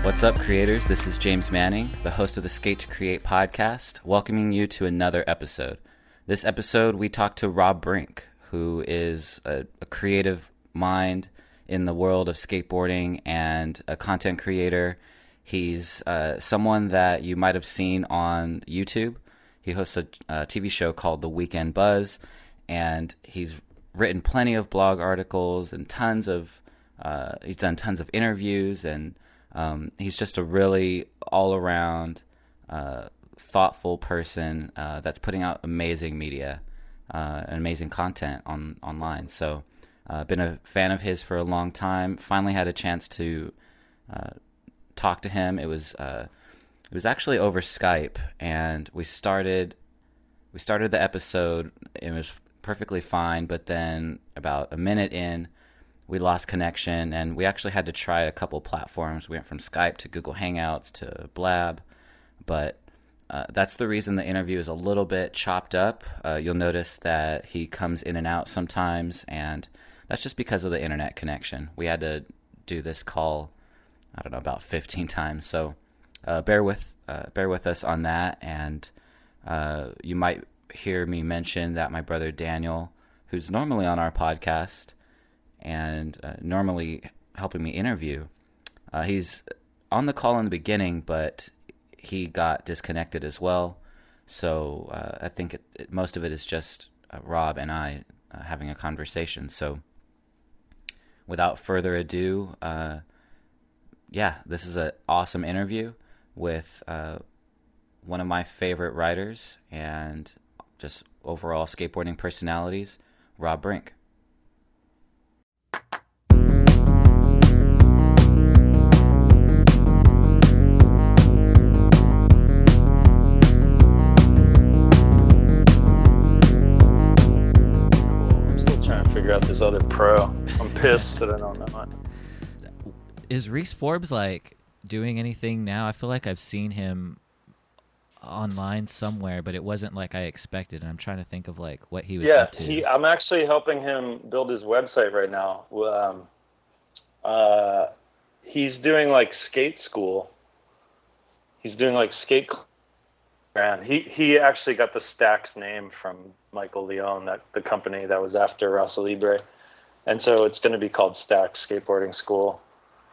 What's up, creators? This is James Manning, the host of the Skate to Create podcast, welcoming you to another episode. This episode, we talk to Rob Brink, who is a creative mind in the world of skateboarding and a content creator. He's someone that you might have seen on YouTube. He hosts a TV show called The Weekend Buzz, and he's written plenty of blog articles and he's done tons of interviews, and he's just a really all-around thoughtful person that's putting out amazing media and amazing content online. So been a fan of his for a long time. Finally had a chance to talk to him. It was actually over Skype, and we started the episode. It was perfectly fine, but then about a minute in, we lost connection, and we actually had to try a couple platforms. We went from Skype to Google Hangouts to Blab, but that's the reason the interview is a little bit chopped up. You'll notice that he comes in and out sometimes, and that's just because of the internet connection. We had to do this call, I don't know, about 15 times, so bear with us on that. And you might hear me mention that my brother Daniel, who's normally on our podcast and normally helping me interview, he's on the call in the beginning, but he got disconnected as well. So I think most of it is just Rob and I having a conversation. So without further ado, this is an awesome interview with one of my favorite writers and just overall skateboarding personalities, Rob Brink. Figure out this other pro. I'm pissed that I don't know it. Is Reese Forbes like doing anything now? I feel like I've seen him online somewhere, but it wasn't like I expected. And I'm trying to think of like what he was up to. I'm actually helping him build his website right now. He's doing like skate school. He's doing like skate. And he actually got the Stax name from Michael Leone, the company that was after Rasa Libre. And so it's going to be called Stax Skateboarding School.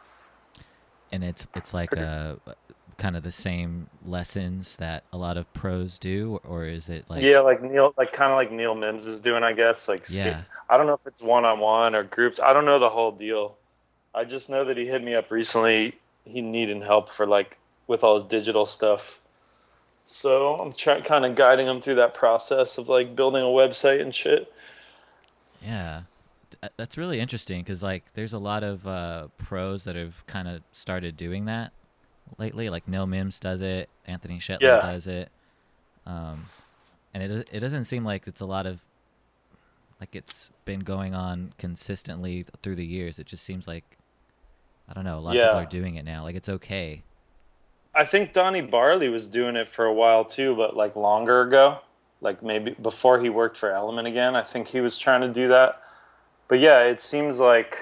And it's like kind of the same lessons that a lot of pros do, or is it like kind of like Neil Mims is doing, I guess. I don't know if it's one-on-one or groups. I don't know the whole deal. I just know that he hit me up recently. He needed help for with all his digital stuff. So I'm kind of guiding him through that process of like building a website and shit. Yeah, that's really interesting because like there's a lot of pros that have kind of started doing that lately. Like Neil Mims does it, Anthony Shetland does it, and it doesn't seem like it's a lot of like it's been going on consistently through the years. It just seems like I don't know, a lot of people are doing it now. Like it's okay. I think Donnie Barley was doing it for a while too, but like longer ago, like maybe before he worked for Element again. I think he was trying to do that. But yeah, it seems like,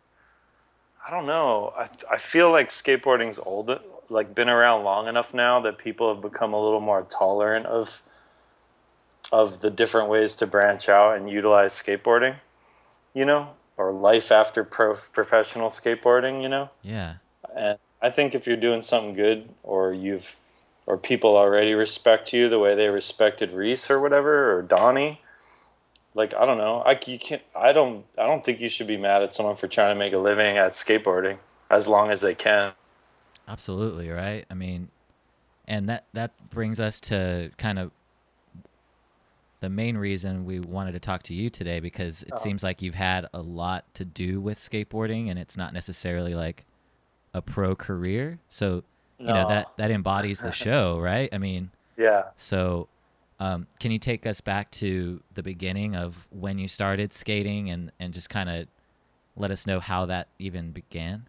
I don't know. I feel like skateboarding's old, like been around long enough now that people have become a little more tolerant of the different ways to branch out and utilize skateboarding, or life after professional skateboarding, Yeah. And I think if you're doing something good, or people already respect you the way they respected Reese or whatever, or Donnie, like I don't know, I don't think you should be mad at someone for trying to make a living at skateboarding as long as they can. Absolutely, right? I mean, and that brings us to kind of the main reason we wanted to talk to you today, because it seems like you've had a lot to do with skateboarding, and it's not necessarily like a pro career, so that embodies the show, right? I mean, yeah. So can you take us back to the beginning of when you started skating and just kind of let us know how that even began?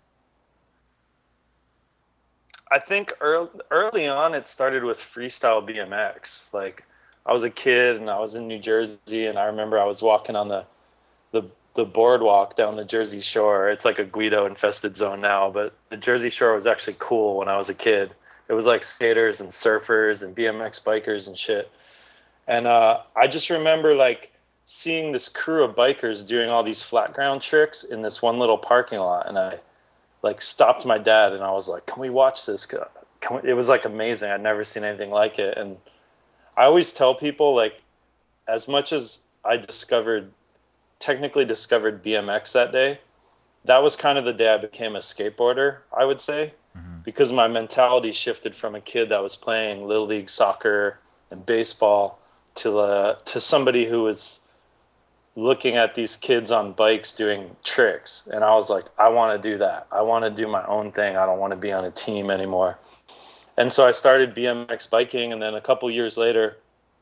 I think early on it started with freestyle BMX. Like I was a kid and I was in New Jersey, and I remember I was walking on the the boardwalk down the Jersey Shore. It's like a Guido infested zone now, but the Jersey Shore was actually cool when I was a kid. It was like skaters and surfers and BMX bikers and shit. And I just remember like seeing this crew of bikers doing all these flat ground tricks in this one little parking lot. And I like stopped my dad and I was like, can we watch this? It was like amazing. I'd never seen anything like it. And I always tell people, like, as much as I technically discovered BMX that day, that was kind of the day I became a skateboarder, I would say, because my mentality shifted from a kid that was playing Little League soccer and baseball to somebody who was looking at these kids on bikes doing tricks. And I was like, I want to do that. I want to do my own thing. I don't want to be on a team anymore. And so I started BMX biking, and then a couple years later,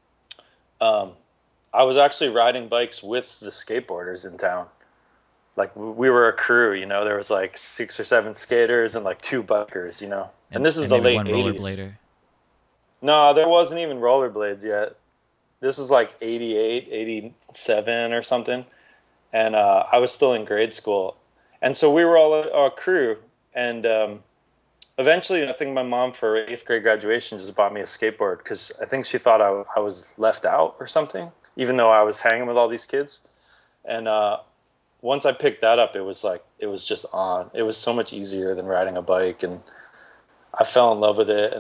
I was actually riding bikes with the skateboarders in town. Like, we were a crew, you know, there was like 6 or 7 skaters and like 2 bikers, you know. And this is the late 80s. Rollerblader. No, there wasn't even rollerblades yet. This was like 88, 87 or something. And I was still in grade school. And so we were all a crew. And eventually, I think my mom, for her 8th grade graduation, just bought me a skateboard because I think she thought I was left out or something, even though I was hanging with all these kids. And once I picked that up, it was just on. It was so much easier than riding a bike, and I fell in love with it.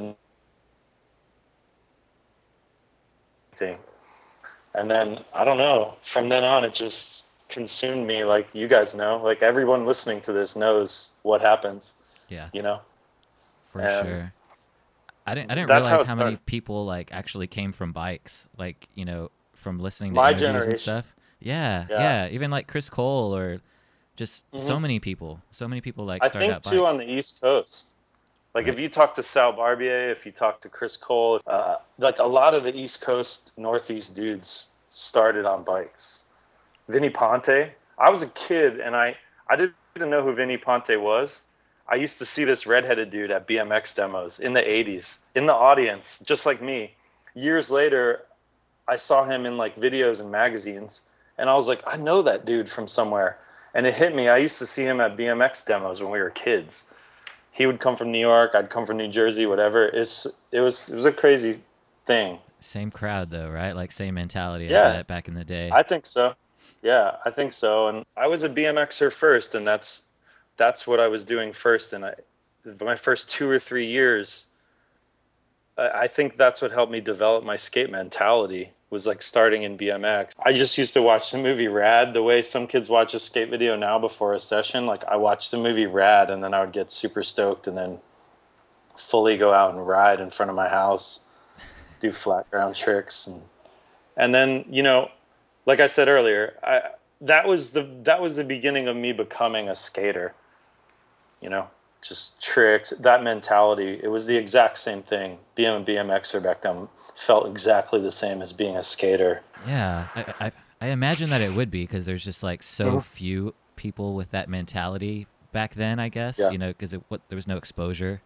And then, I don't know, from then on, it just consumed me. Like you guys know, like everyone listening to this knows what happens. Yeah. You know? For sure. I didn't realize how many people like actually came from bikes, like, you know, from listening to interviews and stuff. Yeah. Even like Chris Cole, or just so many people like started out bikes. I think too on the East Coast. Like if you talk to Sal Barbier, if you talk to Chris Cole, like a lot of the East Coast, Northeast dudes started on bikes. Vinny Ponte. I was a kid and I didn't know who Vinny Ponte was. I used to see this redheaded dude at BMX demos in the 80s, in the audience, just like me. Years later, I saw him in like videos and magazines, and I was like, I know that dude from somewhere. And it hit me. I used to see him at BMX demos when we were kids. He would come from New York, I'd come from New Jersey, whatever. It was a crazy thing. Same crowd though, right? Like same mentality. Yeah, back in the day. I think so. Yeah, I think so. And I was a BMXer first, and that's what I was doing first. And my first 2 or 3 years, I think that's what helped me develop my skate mentality, was like starting in BMX. I just used to watch the movie Rad the way some kids watch a skate video now before a session. Like I watched the movie Rad, and then I would get super stoked and then fully go out and ride in front of my house, do flat ground tricks. And then, you know, like I said earlier, that was the beginning of me becoming a skater. You know, just tricks, that mentality. It was the exact same thing. Being a BMXer back then felt exactly the same as being a skater. Yeah, I imagine that it would be, because there's just like so few people with that mentality back then, I guess. Yeah. You know, because there was no exposure.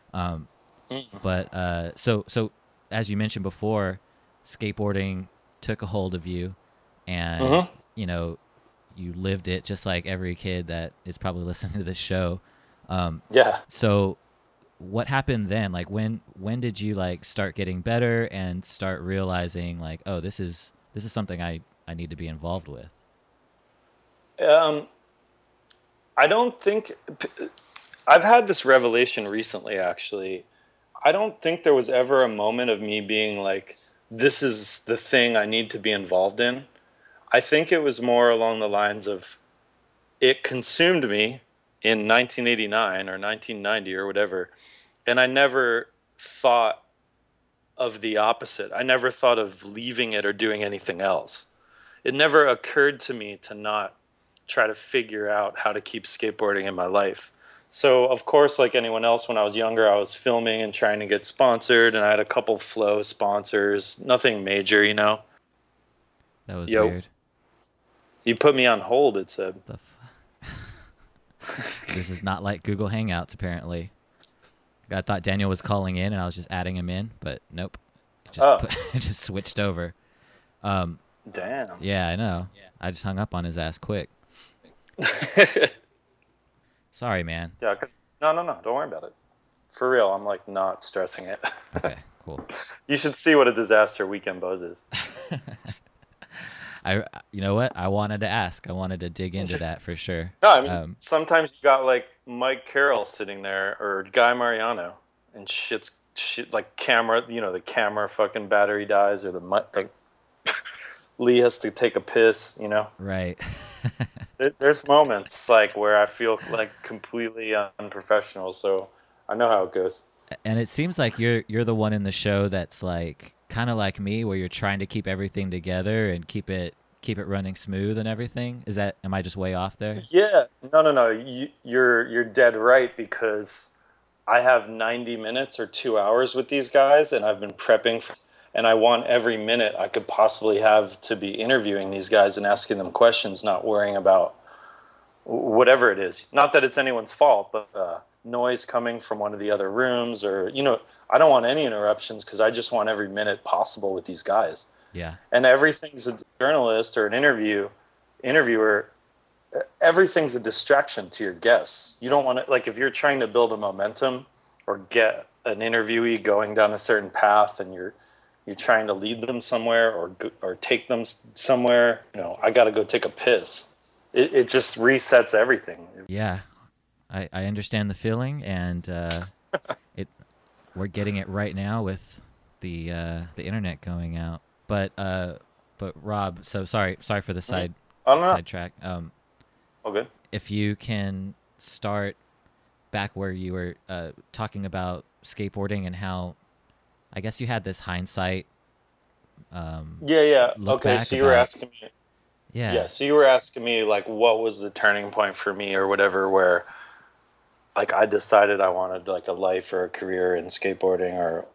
But so as you mentioned before, skateboarding took a hold of you, and you know, you lived it just like every kid that is probably listening to this show. Yeah. So what happened then? Like when did you like start getting better and start realizing like, oh, this is something I need to be involved with? I don't think I've had this revelation recently, actually. I don't think there was ever a moment of me being like, this is the thing I need to be involved in. I think it was more along the lines of it consumed me in 1989 or 1990 or whatever, and I never thought of the opposite. I never thought of leaving it or doing anything else. It never occurred to me to not try to figure out how to keep skateboarding in my life. So, of course, like anyone else, when I was younger, I was filming and trying to get sponsored, and I had a couple Flow sponsors. Nothing major, you know? That was weird. You put me on hold, it said. This is not like Google Hangouts, apparently. I thought Daniel was calling in, and I was just adding him in, but nope. It just switched over. Damn. Yeah, I know. I just hung up on his ass quick. Sorry, man. Yeah, no, don't worry about it. For real, I'm like not stressing it. Okay, cool. You should see what a disaster Weekend Buzz is. I, you know what? I wanted to ask. I wanted to dig into that for sure. No, I mean sometimes you got like Mike Carroll sitting there or Guy Mariano, and shit like camera. You know, the camera fucking battery dies, or like Lee has to take a piss. You know, Right. there's moments like where I feel like completely unprofessional. So I know how it goes. And it seems like you're the one in the show that's like kind of like me, where you're trying to keep everything together and keep it running smooth and everything. Am I just way off there? Yeah, no. You're dead right, because I have 90 minutes or 2 hours with these guys, and I've been prepping and I want every minute I could possibly have to be interviewing these guys and asking them questions, not worrying about whatever it is. Not that it's anyone's fault, but noise coming from one of the other rooms, or I don't want any interruptions, because I just want every minute possible with these guys. Yeah. And everything's a journalist or an interviewer. Everything's a distraction to your guests. You don't want to, like, if you're trying to build a momentum or get an interviewee going down a certain path, and you're trying to lead them somewhere or take them somewhere. I got to go take a piss. It just resets everything. Yeah, I understand the feeling, and we're getting it right now with the internet going out. But Rob, so sorry for the sidetrack. All good. If you can start back where you were talking about skateboarding and how, I guess you had this hindsight. Yeah. Okay, so you were asking me. Yeah. So you were asking me, like, what was the turning point for me or whatever, where like I decided I wanted like a life or a career in skateboarding,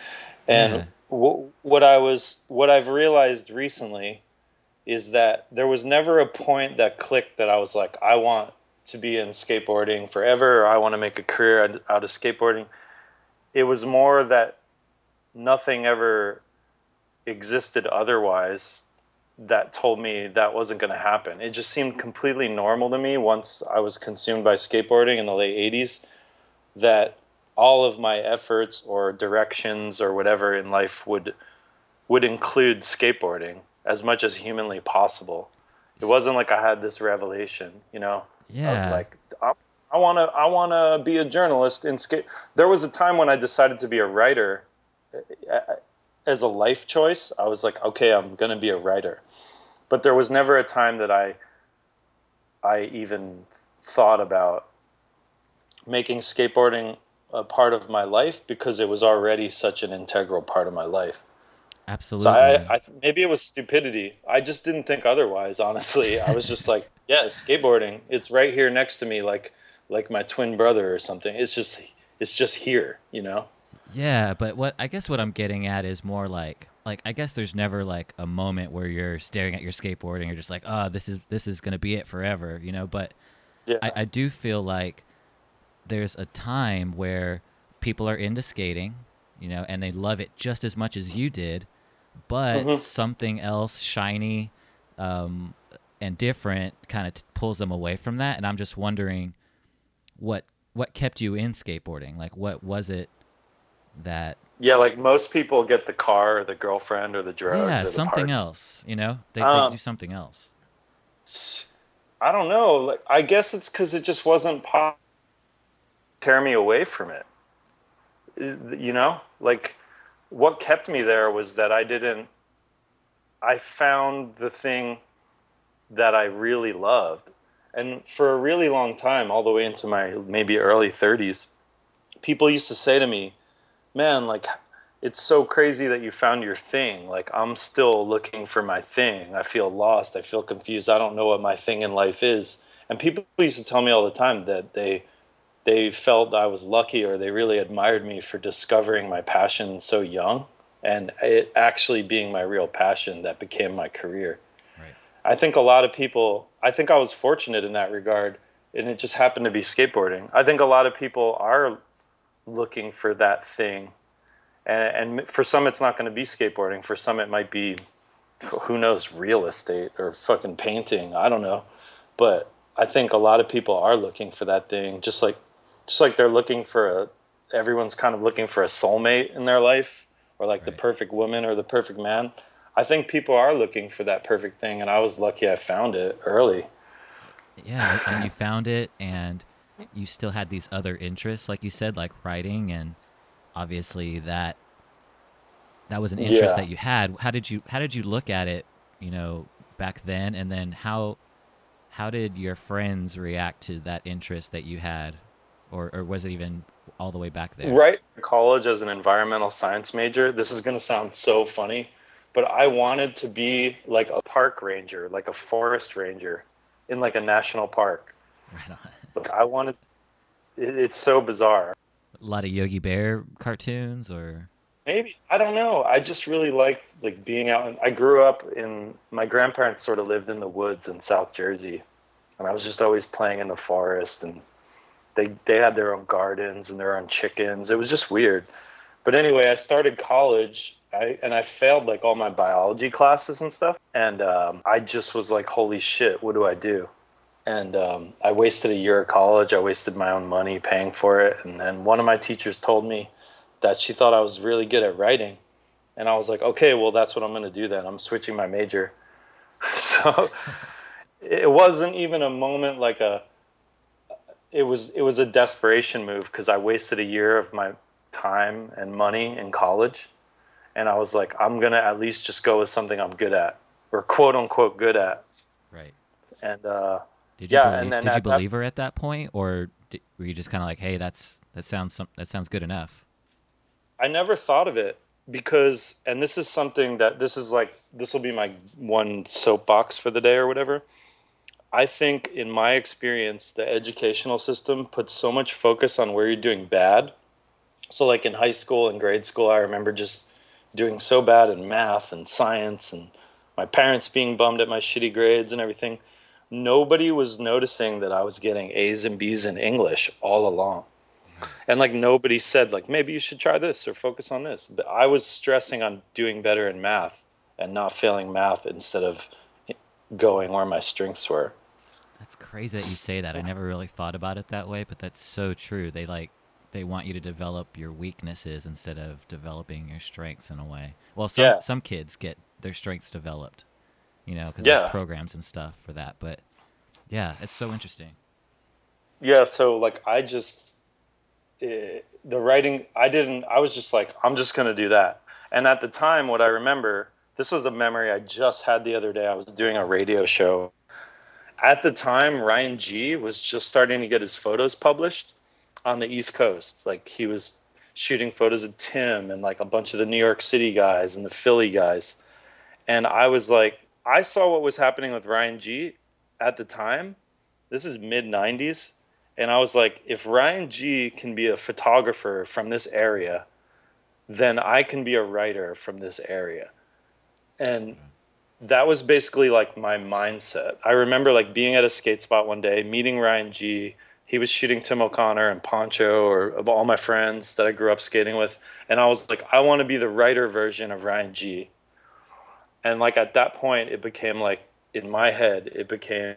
what I've realized recently is that there was never a point that clicked that I was like, I want to be in skateboarding forever, or I want to make a career out of skateboarding. It was more that nothing ever existed otherwise that told me that wasn't going to happen. It just seemed completely normal to me once I was consumed by skateboarding in the late 80s, that all of my efforts or directions or whatever in life would include skateboarding as much as humanly possible. It wasn't like I had this revelation, Yeah. of like, I want to be a journalist in skate. There was a time when I decided to be a writer as a life choice. I was like, okay, I'm going to be a writer. But there was never a time that I even thought about making skateboarding a part of my life, because it was already such an integral part of my life. Absolutely. So I maybe it was stupidity. I just didn't think otherwise, honestly. I was just like, yeah, skateboarding, it's right here next to me, like my twin brother or something. It's just here, Yeah, but what I'm getting at is more like I guess there's never like a moment where you're staring at your skateboard and you're just like, oh, this is gonna be it forever, But yeah. I do feel like there's a time where people are into skating, and they love it just as much as you did, but something else shiny and different kind of pulls them away from that. And I'm just wondering what kept you in skateboarding? Like, what was it that... Yeah, like most people get the car or the girlfriend or the drugs or the something parties. Else, they do something else. I don't know. Like, I guess it's because it just wasn't tear me away from it. Like, what kept me there was that I found the thing that I really loved. And for a really long time, all the way into my maybe early 30s, people used to say to me, man, like, it's so crazy that you found your thing. Like, I'm still looking for my thing. I feel lost. I feel confused. I don't know what my thing in life is. And people used to tell me all the time that they felt I was lucky, or they really admired me for discovering my passion so young, and it actually being my real passion that became my career. Right. I think I was fortunate in that regard, and it just happened to be skateboarding. I think a lot of people are looking for that thing, and for some it's not going to be skateboarding. For some it might be, who knows, real estate or fucking painting. I don't know. But I think a lot of people are looking for that thing, just like they're looking for everyone's kind of looking for a soulmate in their life, or like the Right. perfect woman or the perfect man. I think people are looking for that perfect thing, and I was lucky I found it early. Yeah, and you found it, and you still had these other interests, like you said, like writing, and obviously that was an interest Yeah. that you had. How did you look at it, you know, back then, and then how did your friends react to that interest that you had, or was it even all the way back there? Right in college as an environmental science major, this is going to sound so funny, but I wanted to be like a park ranger, like a forest ranger in like a national park. Right on. Like I wanted, it's so bizarre. A lot of Yogi Bear cartoons, or Maybe, I don't know. I just really like being out. I grew up my grandparents sort of lived in the woods in South Jersey, and I was just always playing in the forest, and they had their own gardens and their own chickens. It was just weird. But anyway, I started college, and I failed like all my biology classes and stuff, and I just was like, holy shit, what do I do? And I wasted a year of college. I wasted my own money paying for it, and then one of my teachers told me that she thought I was really good at writing, and I was like, okay, well that's what I'm going to do then. I'm switching my major. So it wasn't even a moment like a it was a desperation move because I wasted a year of my time and money in college, and I was like, I'm gonna at least just go with something I'm good at, or quote unquote good at. right? And Did you yeah, and believe then did you at that believe her at that point, or were you just kind of like, hey, that sounds good enough? I never thought of it because, and this is something that this will be my one soapbox for the day or whatever. I think in my experience, the educational system puts so much focus on where you're doing bad. So like in high school and grade school, I remember just doing so bad in math and science, and my parents being bummed at my shitty grades and everything. Nobody was noticing that I was getting A's and B's in English all along. And like nobody said like maybe you should try this or focus on this. But I was stressing on doing better in math and not failing math instead of going where my strengths were. That's crazy that you say that. I never really thought about it that way, but that's so true. They want you to develop your weaknesses instead of developing your strengths in a way. Well, Yeah. some kids get their strengths developed, you know, because there's Yeah. programs and stuff for that. But yeah, it's so interesting. Yeah, so like the writing I was just like I'm just going to do that. And at the time what I remember, this was a memory I just had the other day. I was doing a radio show. At the time Ryan G was just starting to get his photos published on the East Coast. Like he was shooting photos of Tim and like a bunch of the New York City guys and the Philly guys. And I was like, I saw what was happening with Ryan G at the time. This is mid 90s. And I was like, if Ryan G can be a photographer from this area, then I can be a writer from this area. And that was basically like my mindset. I remember like being at a skate spot one day, meeting Ryan G. He was shooting Tim O'Connor and Poncho, or of all my friends that I grew up skating with. And I was like, I want to be the writer version of Ryan G. And like at that point, it became like in my head, it became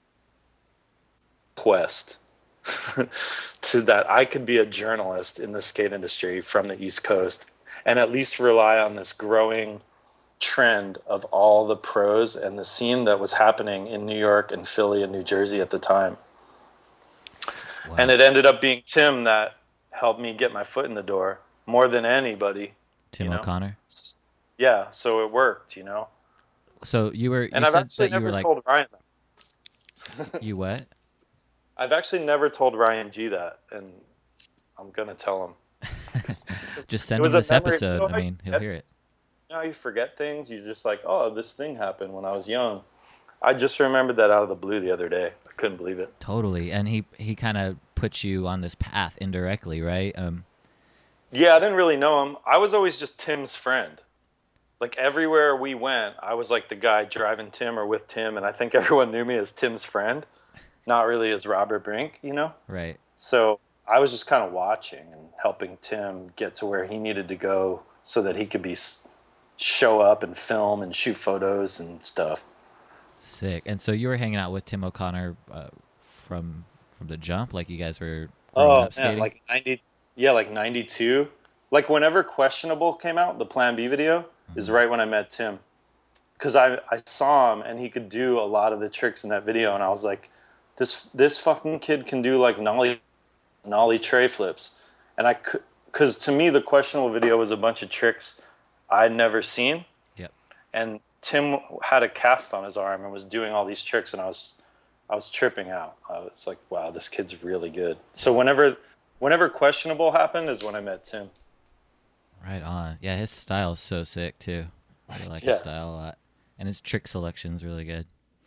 quest to that I could be a journalist in the skate industry from the East Coast and at least rely on this growing trend of all the pros and the scene that was happening in New York and Philly and New Jersey at the time. And Wow. it ended up being Tim that helped me get my foot in the door more than anybody, Tim O'Connor. Yeah, so it worked. So you And I've said actually that you were never like, told Ryan you what? I've actually never told Ryan G that, and I'm gonna tell him. Just It send him was a this memory. episode. I mean, he'll hear it. You forget things. You're just like, oh, this thing happened when I was young. I just remembered that out of the blue the other day. I couldn't believe it. Totally. And he kind of put you on this path indirectly, right? Yeah, I didn't really know him. I was always just Tim's friend. Like everywhere we went, I was like the guy driving Tim or with Tim, and I think everyone knew me as Tim's friend, not really as Robert Brink. Right. So I was just kind of watching and helping Tim get to where he needed to go so that he could show up and film and shoot photos and stuff. Sick. And so you were hanging out with Tim O'Connor from the jump? Like you guys were growing Oh up man, skating? like 90, yeah, like 92. Like whenever Questionable came out, the Plan B video is Hmm. right when I met Tim. Because I saw him and he could do a lot of the tricks in that video, and I was like, this fucking kid can do like nollie tray flips, and I could, because to me the Questionable video was a bunch of tricks I'd never seen, Yep. and Tim had a cast on his arm and was doing all these tricks, and I was tripping out. I was like, wow, this kid's really good. So whenever Questionable happened is when I met Tim. Right on. Yeah, his style is so sick too. I like his Yeah. style a lot, and his trick selection's really good.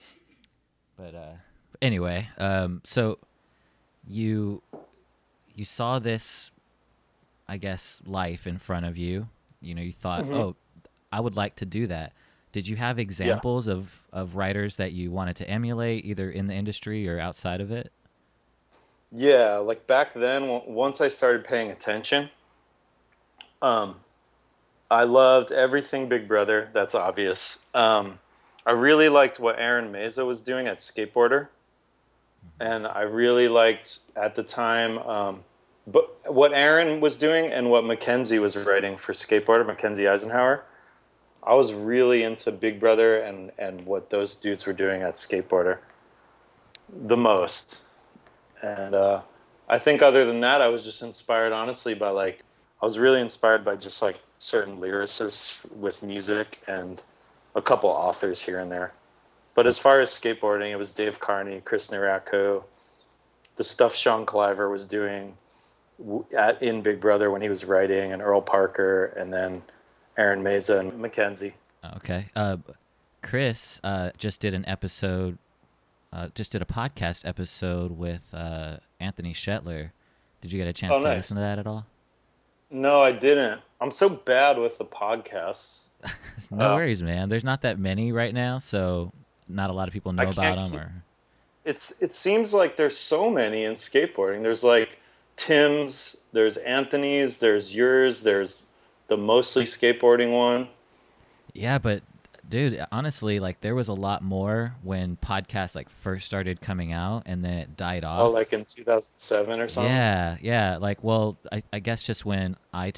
But anyway, so you you saw this, I guess, life in front of you. You know, you thought, oh, I would like to do that. Did you have examples of writers that you wanted to emulate, either in the industry or outside of it? Yeah, like back then, once I started paying attention, um, I loved everything Big Brother. That's obvious. I really liked what Aaron Meza was doing at Skateboarder, and I really liked at the time, but what Aaron was doing and what Mackenzie was writing for Skateboarder, Mackenzie Eisenhower. I was really into Big Brother and what those dudes were doing at Skateboarder the most. And I think other than that, I was just inspired, honestly, by like, I was really inspired by just like certain lyricists with music and a couple authors here and there. But as far as skateboarding, it was Dave Carney, Chris Naracco, the stuff Sean Cliver was doing in Big Brother when he was writing, and Earl Parker, and then Aaron Meza and Mackenzie. Okay. Chris just did an episode, just did a podcast episode with Anthony Shetler. Did you get a chance to Nice. listen to that at all? No, I didn't. I'm so bad with the podcasts. No worries, man. There's not that many right now, so not a lot of people know I about can't them. keep- Or It seems like there's so many in skateboarding. There's like Tim's, there's Anthony's, there's yours, there's the Mostly Skateboarding one. yeah, but dude, honestly, like there was a lot more when podcasts like first started coming out, and then it died off. Oh, like in 2007 or something? Yeah. Like, well, I guess just when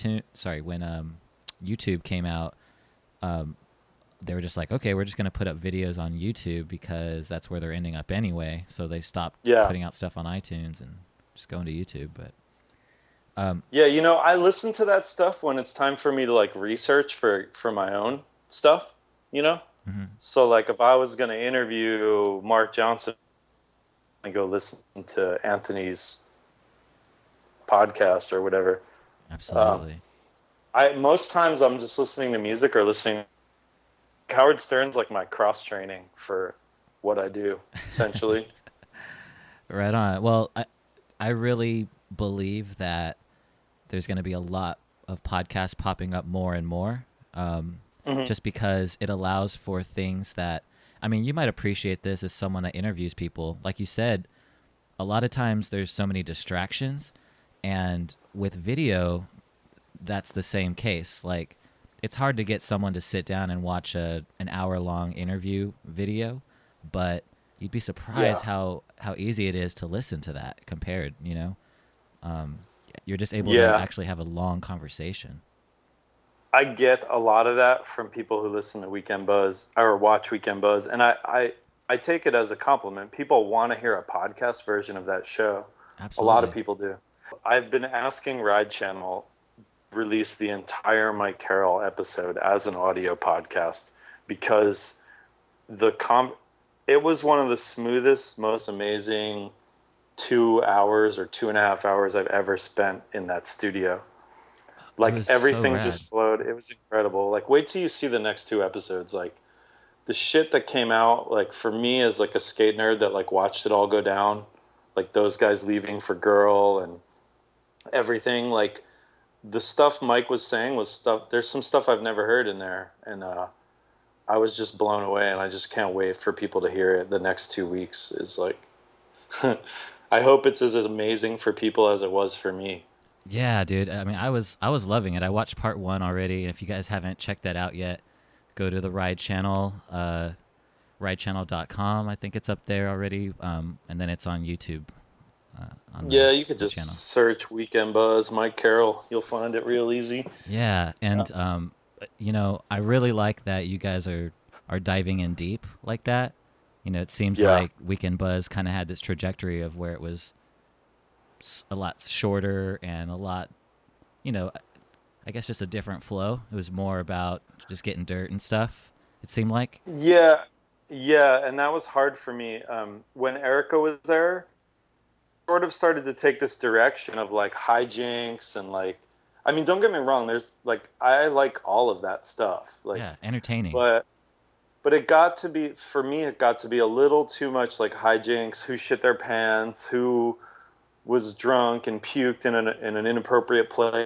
YouTube came out, they were just like, okay, we're just gonna put up videos on YouTube because that's where they're ending up anyway. So they stopped Yeah. putting out stuff on iTunes and just going to YouTube. But Yeah, I listen to that stuff when it's time for me to like research for my own stuff, you know? Mhm. So like if I was going to interview Mark Johnson, I go listen to Anthony's podcast or whatever. absolutely, Most times I'm just listening to music or listening. Howard Stern's like my cross training for what I do, essentially. right on. Well, I really believe that there's going to be a lot of podcasts popping up more and more, just because it allows for things that, I mean, you might appreciate this as someone that interviews people. Like you said, a lot of times there's so many distractions, and with video, that's the same case. Like, it's hard to get someone to sit down and watch an hour-long interview video, but you'd be surprised how easy it is to listen to that compared, you know? You're just able to Yeah. actually have a long conversation. I get a lot of that from people who listen to Weekend Buzz or watch Weekend Buzz, and I take it as a compliment. People want to hear a podcast version of that show. Absolutely. A lot of people do. I've been asking Ride Channel to release the entire Mike Carroll episode as an audio podcast because it was one of the smoothest, most amazing 2 hours or 2.5 hours I've ever spent in that studio. Like was so everything rad. just flowed. It was incredible. Like wait till you see the next 2 episodes. Like the shit that came out, like for me as like a skate nerd that like watched it all go down, like those guys leaving for Girl and everything, like the stuff Mike was saying was stuff, there's some stuff I've never heard in there, and I was just blown away, and I just can't wait for people to hear it. The next 2 weeks is like I hope it's as amazing for people as it was for me. Yeah, dude. I mean, I was loving it. I watched part 1 already. If you guys haven't checked that out yet, go to the Ride Channel, ridechannel.com. I think it's up there already. And then it's on YouTube. You could the just channel. search Weekend Buzz, Mike Carroll. You'll find it real easy. Yeah, and I really like that you guys are diving in deep like that. It seems like Weekend Buzz kind of had this trajectory of where it was a lot shorter and a lot, I guess just a different flow. It was more about just getting dirt and stuff, it seemed like. Yeah, and that was hard for me. When Erica was there, sort of started to take this direction of like hijinks and like, I mean, don't get me wrong. There's like, I like all of that stuff. Like, yeah, entertaining. But it got to be, for me, it got to be a little too much like hijinks, who shit their pants, who was drunk and puked in an inappropriate place.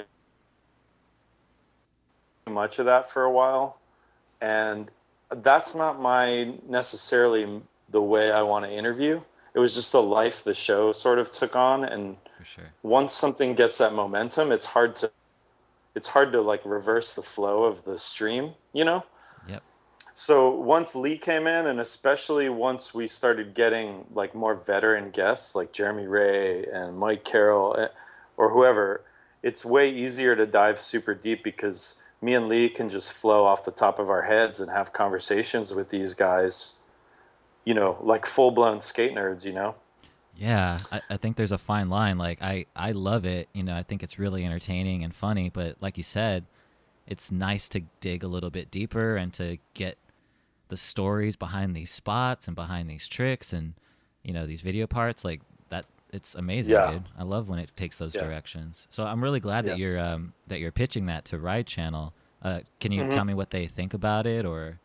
Too much of that for a while. And that's not necessarily the way I want to interview. It was just the life the show sort of took on, and for sure, once something gets that momentum, it's hard to like reverse the flow of the stream, Yep. So once Lee came in, and especially once we started getting like more veteran guests like Jeremy Ray and Mike Carroll or whoever, it's way easier to dive super deep because me and Lee can just flow off the top of our heads and have conversations with these guys, like full-blown skate nerds, Yeah, I think there's a fine line. Like, I love it. I think it's really entertaining and funny. But like you said, it's nice to dig a little bit deeper and to get the stories behind these spots and behind these tricks and, these video parts. Like, that, it's amazing, dude. I love when it takes those directions. So I'm really glad that you're pitching that to Ride Channel. Can you tell me what they think about it, or?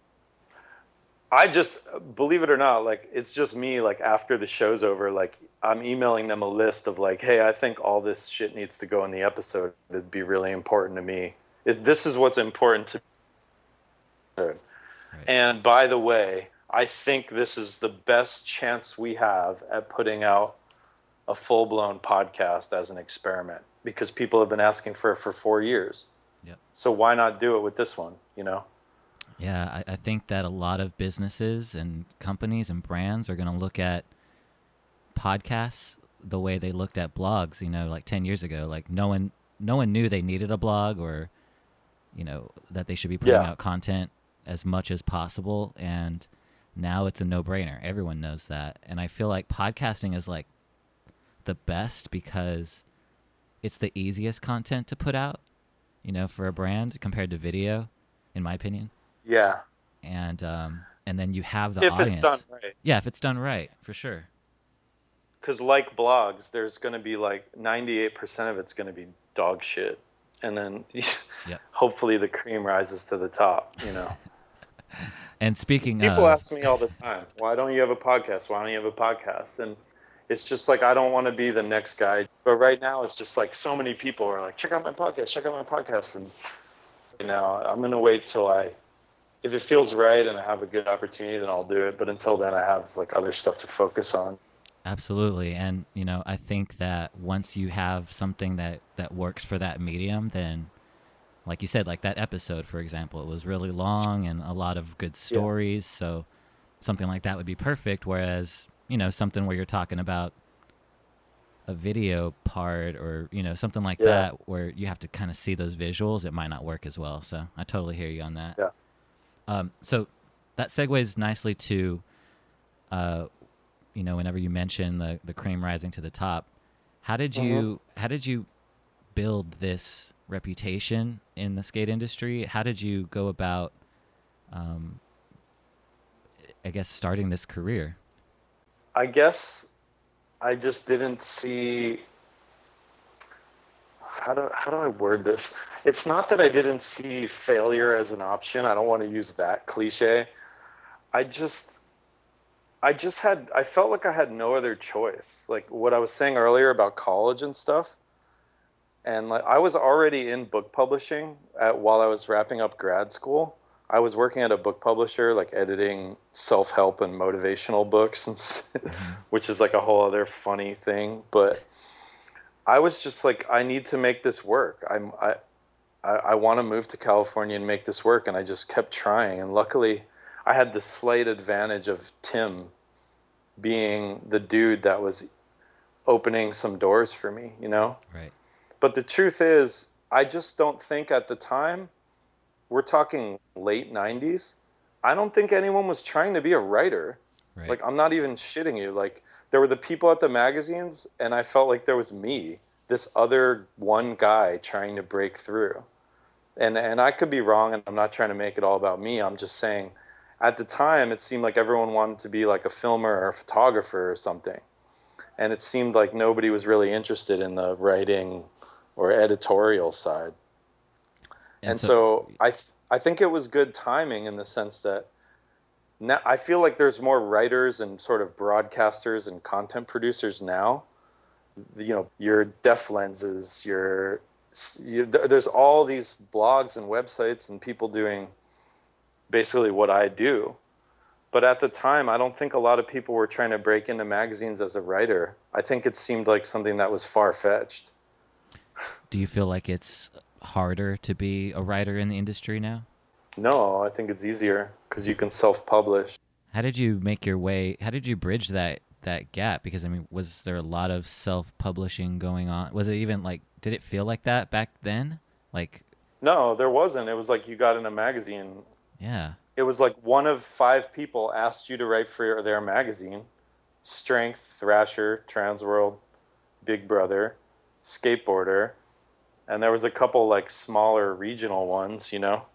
I just, believe it or not, like, it's just me, like, after the show's over, like, I'm emailing them a list of, like, hey, I think all this shit needs to go in the episode. It'd be really important to me. This is what's important to me. Right. And by the way, I think this is the best chance we have at putting out a full-blown podcast as an experiment, because people have been asking for it for 4 years. Yep. So why not do it with this one, Yeah, I think that a lot of businesses and companies and brands are going to look at podcasts the way they looked at blogs, like 10 years ago. Like no one knew they needed a blog, or, that they should be putting out content as much as possible. And now it's a no-brainer. Everyone knows that. And I feel like podcasting is like the best because it's the easiest content to put out, for a brand compared to video, in my opinion. Yeah. And then you have the audience. If it's done right. Yeah, if it's done right, for sure. Because like blogs, there's going to be like 98% of it's going to be dog shit. And then hopefully the cream rises to the top, And speaking People ask me all the time, why don't you have a podcast? Why don't you have a podcast? And it's just like, I don't want to be the next guy. But right now it's just like so many people are like, check out my podcast. And, I'm going to wait till if it feels right and I have a good opportunity, then I'll do it. But until then, I have like other stuff to focus on. Absolutely. And, I think that once you have something that works for that medium, then like you said, like that episode, for example, it was really long and a lot of good stories. Yeah. So something like that would be perfect. Whereas, something where you're talking about a video part or, something like that where you have to kind of see those visuals, it might not work as well. So I totally hear you on that. Yeah. So that segues nicely to, whenever you mention the cream rising to the top, how did you build this reputation in the skate industry? How did you go about, I guess, starting this career? I guess I just didn't see, how do I word this? It's not that I didn't see failure as an option. I don't want to use that cliche. I felt like I had no other choice. Like what I was saying earlier about college and stuff. And like I was already in book publishing while I was wrapping up grad school. I was working at a book publisher, like editing self-help and motivational books, which is like a whole other funny thing. But I was just like, I need to make this work. I want to move to California and make this work. And I just kept trying. And luckily, I had the slight advantage of Tim being the dude that was opening some doors for me, you know? Right. But the truth is, I just don't think at the time, we're talking late 90s, I don't think anyone was trying to be a writer. Right. Like, I'm not even shitting you. Like, there were the people at the magazines, and I felt like there was me, this other one guy trying to break through. And I could be wrong, and I'm not trying to make it all about me. I'm just saying, at the time, it seemed like everyone wanted to be like a filmer or a photographer or something. And it seemed like nobody was really interested in the writing or editorial side. And so I think it was good timing in the sense that now I feel like there's more writers and sort of broadcasters and content producers now. You know, your Def Lenses, there's all these blogs and websites and people doing basically what I do. But at the time, I don't think a lot of people were trying to break into magazines as a writer. I think it seemed like something that was far-fetched. Do you feel like it's harder to be a writer in the industry now? No, I think it's easier because you can self-publish. How did you make your way? How did you bridge that gap? Because I mean, was there a lot of self-publishing going on? Was it even like, did it feel like that back then? Like, no, there wasn't. It was like you got in a magazine. Yeah. It was like one of 5 people asked you to write for their magazine. Strength, Thrasher, Transworld, Big Brother, Skateboarder, and there was a couple like smaller regional ones, you know.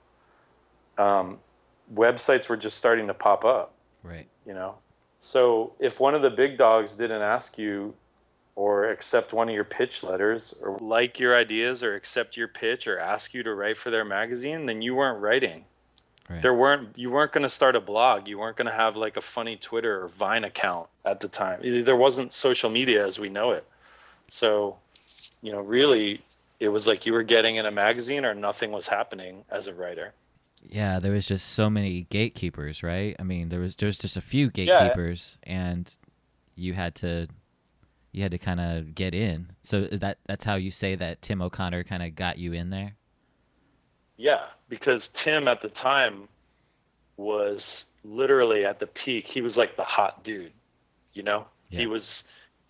Websites were just starting to pop up. Right. You know. So if one of the big dogs didn't ask you or accept one of your pitch letters or like your ideas or accept your pitch or ask you to write for their magazine, then you weren't writing. Right. You weren't going to start a blog. You weren't going to have like a funny Twitter or Vine account at the time. There wasn't social media as we know it. So, you know, really it was like you were getting in a magazine or nothing was happening as a writer. Yeah, there was just so many gatekeepers, right? I mean, there's just a few gatekeepers, and you had to kind of get in. So that's how you say that Tim O'Connor kind of got you in there? Yeah, because Tim at the time was literally at the peak. He was like the hot dude, you know? Yeah. He was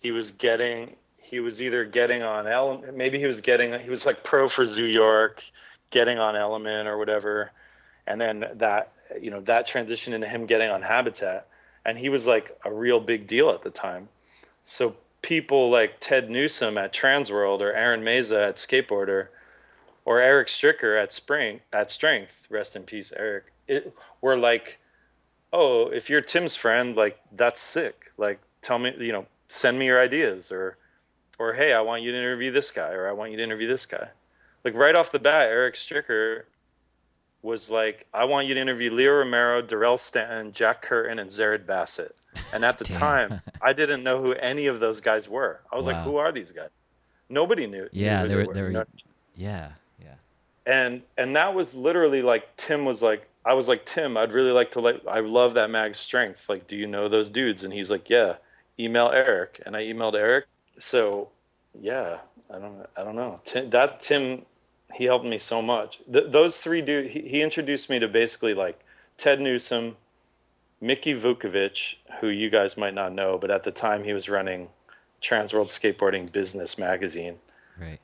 either getting on Element, maybe he was like pro for Zoo York, getting on Element or whatever. And then that transitioned into him getting on Habitat. And he was like a real big deal at the time. So people like Ted Newsom at Transworld or Aaron Meza at Skateboarder or Eric Stricker at Strength, rest in peace, Eric, were like, oh, if you're Tim's friend, like, that's sick. Like, tell me, you know, send me your ideas or hey, I want you to interview this guy or I want you to interview this guy. Like, right off the bat, Eric Stricker was like, I want you to interview Leo Romero, Darrell Stanton, Jack Curtin, and Zared Bassett. And at the time, I didn't know who any of those guys were. I was like, who are these guys? Nobody knew. Yeah, they were. Yeah. And that was literally like, Tim was like, I was like, Tim, I'd really like to I love that mag Strength. Like, do you know those dudes? And he's like, yeah, email Eric. And I emailed Eric. So yeah, I don't know. Tim, he helped me so much. Those 3 dudes, he introduced me to basically like Ted Newsom, Mickey Vukovic, who you guys might not know, but at the time he was running Transworld Skateboarding Business magazine. Right.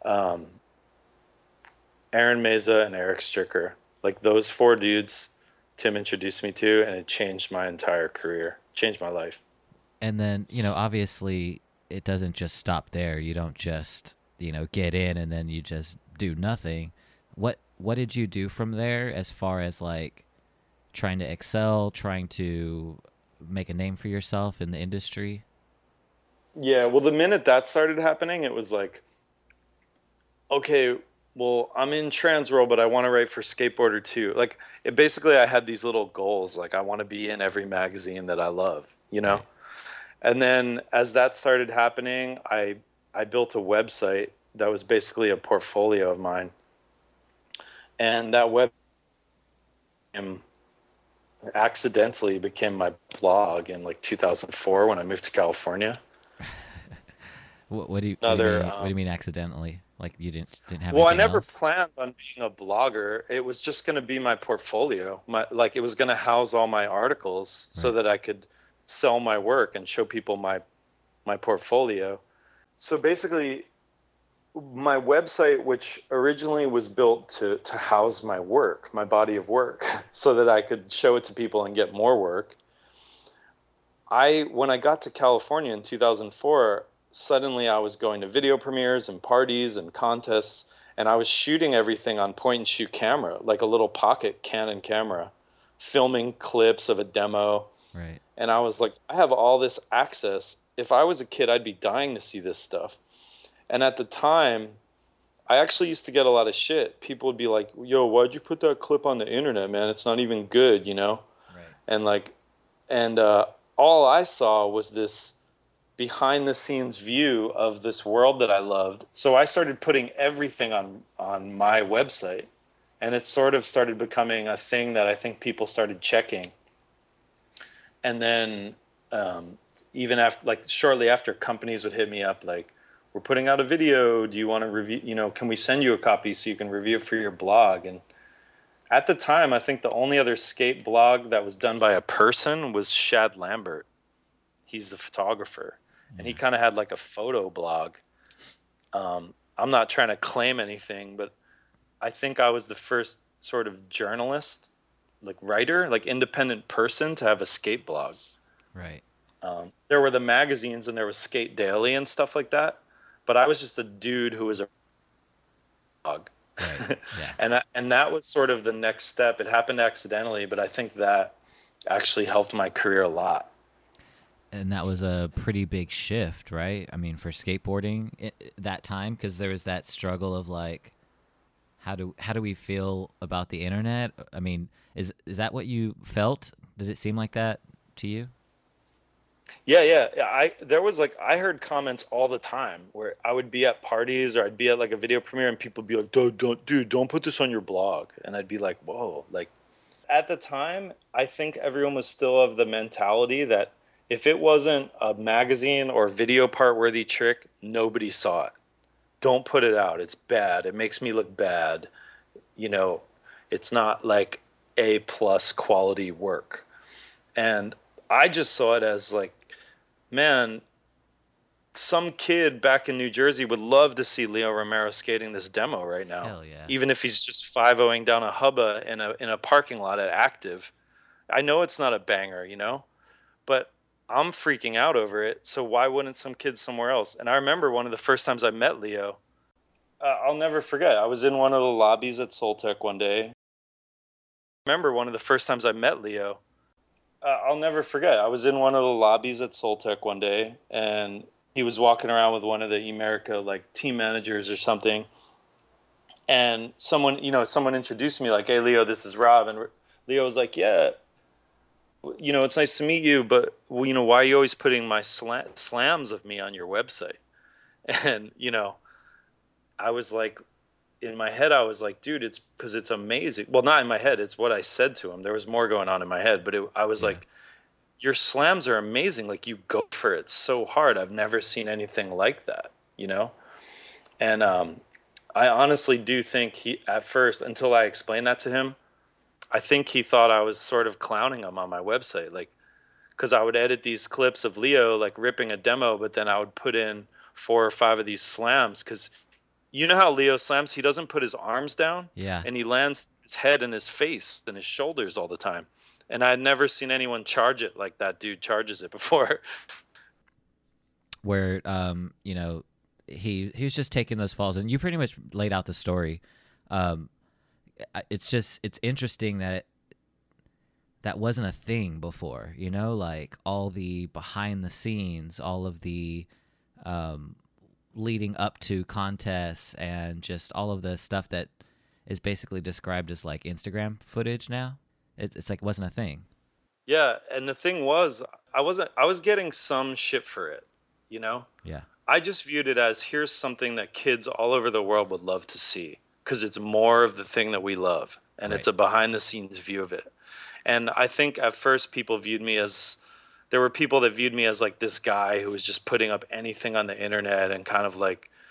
Aaron Meza and Eric Stricker. Like those 4 dudes Tim introduced me to, and it changed my entire career, changed my life. And then, you know, obviously it doesn't just stop there. You don't just, you know, get in and then you just do nothing. What did you do from there as far as like trying to excel, trying to make a name for yourself in the industry? Yeah, well, the minute that started happening, it was like, okay, well, I'm in Transworld, but I want to write for Skateboarder too. Like, basically, I had these little goals. Like, I want to be in every magazine that I love, you know? Right. And then as that started happening, I built a website that was basically a portfolio of mine. And that web accidentally became my blog in like 2004 when I moved to California. What do you mean accidentally? Like you didn't have Well, I anything never else? planned on being a blogger. It was just going to be my portfolio. It was going to house all my articles so Right. that I could sell my work and show people my portfolio. So basically, my website, which originally was built to house my work, my body of work, so that I could show it to people and get more work. When I got to California in 2004, suddenly I was going to video premieres and parties and contests, and I was shooting everything on point and shoot camera, like a little pocket Canon camera, filming clips of a demo. Right. And I was like, I have all this access. If I was a kid, I'd be dying to see this stuff. And at the time, I actually used to get a lot of shit. People would be like, "Yo, why'd you put that clip on the internet, man? It's not even good, you know?" Right. And like, and all I saw was this behind the scenes view of this world that I loved. So I started putting everything on my website, and it sort of started becoming a thing that I think people started checking. And then even after, like shortly after, companies would hit me up like, "We're putting out a video. Do you want to review? You know, can we send you a copy so you can review it for your blog?" And at the time, I think the only other skate blog that was done by a person was Shad Lambert. He's a photographer, and he kind of had like a photo blog. I'm not trying to claim anything, but I think I was the first sort of journalist, like writer, like independent person to have a skate blog. Right. There were the magazines and there was Skate Daily and stuff like that, but I was just a dude who was a blog. Right. Yeah. And that was sort of the next step. It happened accidentally, but I think that actually helped my career a lot. And that was a pretty big shift, right? I mean, for skateboarding that time, because there was that struggle of like, how do we feel about the internet? I mean, is that what you felt? Did it seem like that to you? Yeah. I heard comments all the time where I would be at parties or I'd be at like a video premiere and people would be like, dude, don't put this on your blog. And I'd be like, whoa. Like at the time, I think everyone was still of the mentality that if it wasn't a magazine or video part worthy trick, nobody saw it. Don't put it out. It's bad. It makes me look bad. You know, it's not like A plus quality work. And I just saw it as like, man, some kid back in New Jersey would love to see Leo Romero skating this demo right now. Hell yeah. Even if he's just 5-0ing down a hubba in a parking lot at Active. I know it's not a banger, you know, but I'm freaking out over it. So why wouldn't some kid somewhere else? And I remember one of the first times I met Leo. I'll never forget. I was in one of the lobbies at Soltech one day. I remember one of the first times I met Leo. I'll never forget. I was in one of the lobbies at Soltech one day, and he was walking around with one of the Emerica like team managers or something. And someone introduced me like, "Hey, Leo, this is Rob." And Leo was like, "Yeah, you know, it's nice to meet you, but you know, why are you always putting my slams of me on your website?" And you know, I was like, in my head, I was like, dude, it's because it's amazing. Well, not in my head. It's what I said to him. There was more going on in my head, but I was like, your slams are amazing. Like you go for it so hard. I've never seen anything like that, you know? And I honestly do think at first, until I explained that to him, I think he thought I was sort of clowning him on my website. Like, because I would edit these clips of Leo, like ripping a demo, but then I would put in 4 or 5 of these slams because you know how Leo slams? He doesn't put his arms down. Yeah. And he lands his head and his face and his shoulders all the time. And I had never seen anyone charge it like that dude charges it before. Where you know, he was just taking those falls, and you pretty much laid out the story. It's interesting that that wasn't a thing before, you know, like all the behind the scenes, all of the leading up to contests and just all of the stuff that is basically described as like Instagram footage now. It's like it wasn't a thing. Yeah, and the thing was, I was getting some shit for it, you know? Yeah. I just viewed it as here's something that kids all over the world would love to see because it's more of the thing that we love and Right. It's a behind the scenes view of it. And I think at first there were people that viewed me as like this guy who was just putting up anything on the internet and kind of like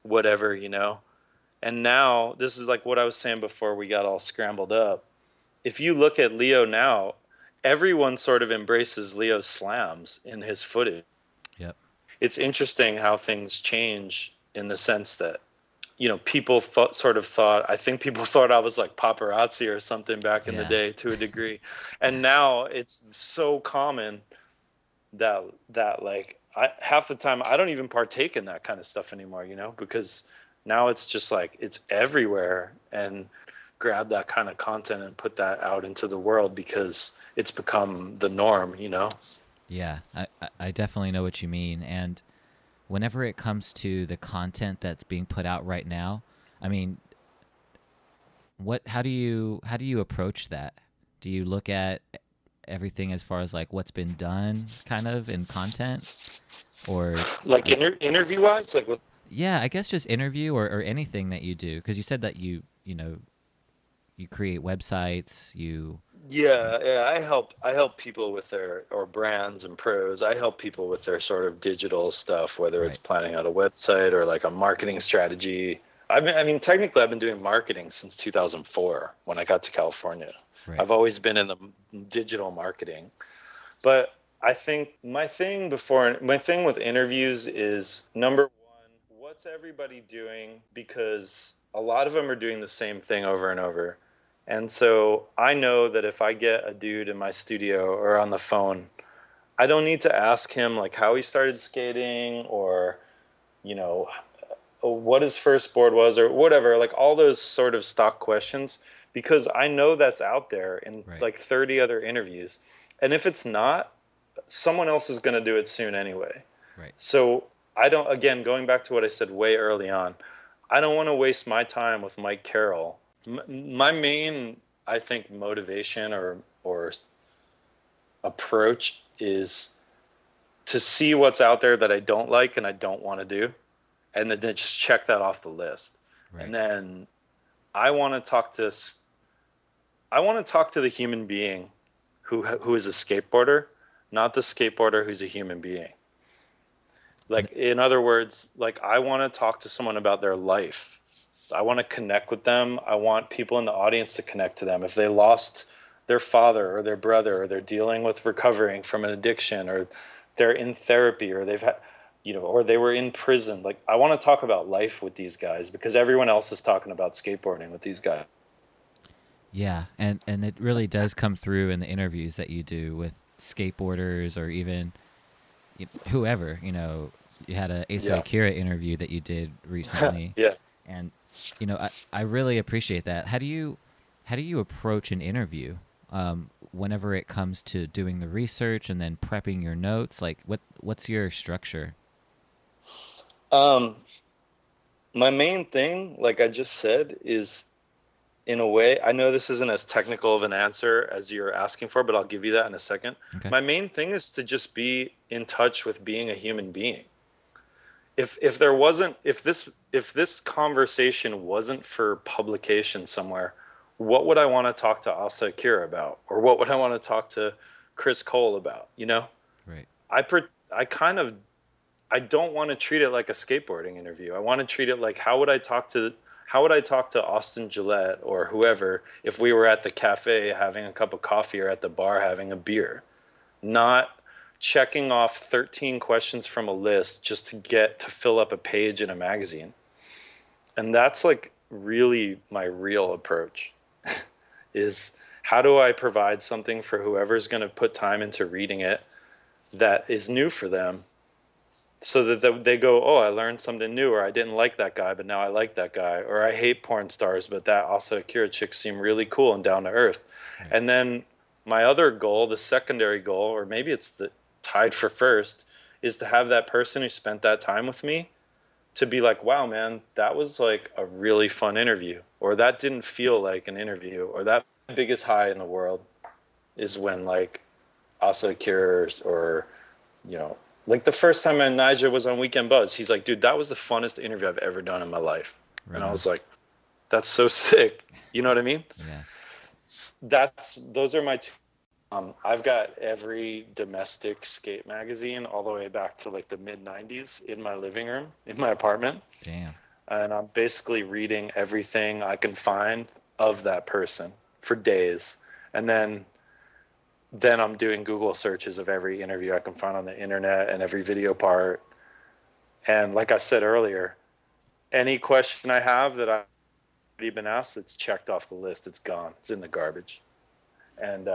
whatever, And now this is like what I was saying before we got all scrambled up. If you look at Leo now, everyone sort of embraces Leo's slams in his footage. Yep. It's interesting how things change in the sense that, people I think people thought I was like paparazzi or something back in the day to a degree. And now it's so common that like half the time I don't even partake in that kind of stuff anymore, because now it's just like it's everywhere, and grab that kind of content and put that out into the world because it's become the norm, Yeah, I definitely know what you mean. And whenever it comes to the content that's being put out right now, I mean, how do you approach that? Do you look at everything as far as like what's been done kind of in content, or like interview wise, like yeah, I guess just interview or anything that you do, because you said that you create websites, yeah, I help people with their, or brands and pros. I help people with their sort of digital stuff, whether it's planning out a website or like a marketing strategy. Technically I've been doing marketing since 2004 when I got to California. Right. I've always been in the digital marketing, but I think my thing with interviews is, number one, what's everybody doing? Because a lot of them are doing the same thing over and over. And so I know that if I get a dude in my studio or on the phone, I don't need to ask him like how he started skating, or, what his first board was, or whatever, like all those sort of stock questions, because I know that's out there in like 30 other interviews. And if it's not, someone else is going to do it soon anyway. Right. So I don't, again, going back to what I said way early on, I don't want to waste my time with Mike Carroll. My main, I think, motivation or approach is to see what's out there that I don't like and I don't want to do, and then just check that off the list. Right. And then I want to talk to the human being who is a skateboarder, not the skateboarder who's a human being. Like, in other words, like I want to talk to someone about their life. I want to connect with them. I want people in the audience to connect to them. If they lost their father or their brother, or they're dealing with recovering from an addiction, or they're in therapy, or they've had, or they were in prison. Like, I want to talk about life with these guys because everyone else is talking about skateboarding with these guys. Yeah, and it really does come through in the interviews that you do with skateboarders, or even whoever. You had a Asa Akira interview that you did recently. Yeah. And I really appreciate that. How do you approach an interview whenever it comes to doing the research and then prepping your notes? Like, what's your structure? My main thing, like I just said, is, in a way, I know this isn't as technical of an answer as you're asking for, but I'll give you that in a second. Okay. My main thing is to just be in touch with being a human being. If this conversation wasn't for publication somewhere, what would I want to talk to Asa Akira about? Or what would I want to talk to Chris Cole about? Right. I don't want to treat it like a skateboarding interview. I want to treat it like, how would I talk to Austin Gillette or whoever if we were at the cafe having a cup of coffee, or at the bar having a beer? Not checking off 13 questions from a list just to fill up a page in a magazine. And that's like really my real approach is, how do I provide something for whoever's going to put time into reading it that is new for them, so that they go, oh, I learned something new, or I didn't like that guy, but now I like that guy, or I hate porn stars, but that Asa Akira chick seemed really cool and down to earth. Right. And then my other goal, the secondary goal, or maybe it's tied for first, is to have that person who spent that time with me to be like, wow, man, that was like a really fun interview, or that didn't feel like an interview, or that biggest high in the world is when like Asa Akira, or like the first time Nigel was on Weekend Buzz, he's like, dude, that was the funnest interview I've ever done in my life. Right. And I was like, that's so sick. You know what I mean? Yeah. Those are my two. I've got every domestic skate magazine all the way back to like the mid-90s in my living room, in my apartment. Damn. and I'm basically reading everything I can find of that person for days. And then I'm doing Google searches of every interview I can find on the internet and every video part. And like I said earlier, any question I have that I've already been asked, it's checked off the list. It's gone. It's in the garbage. And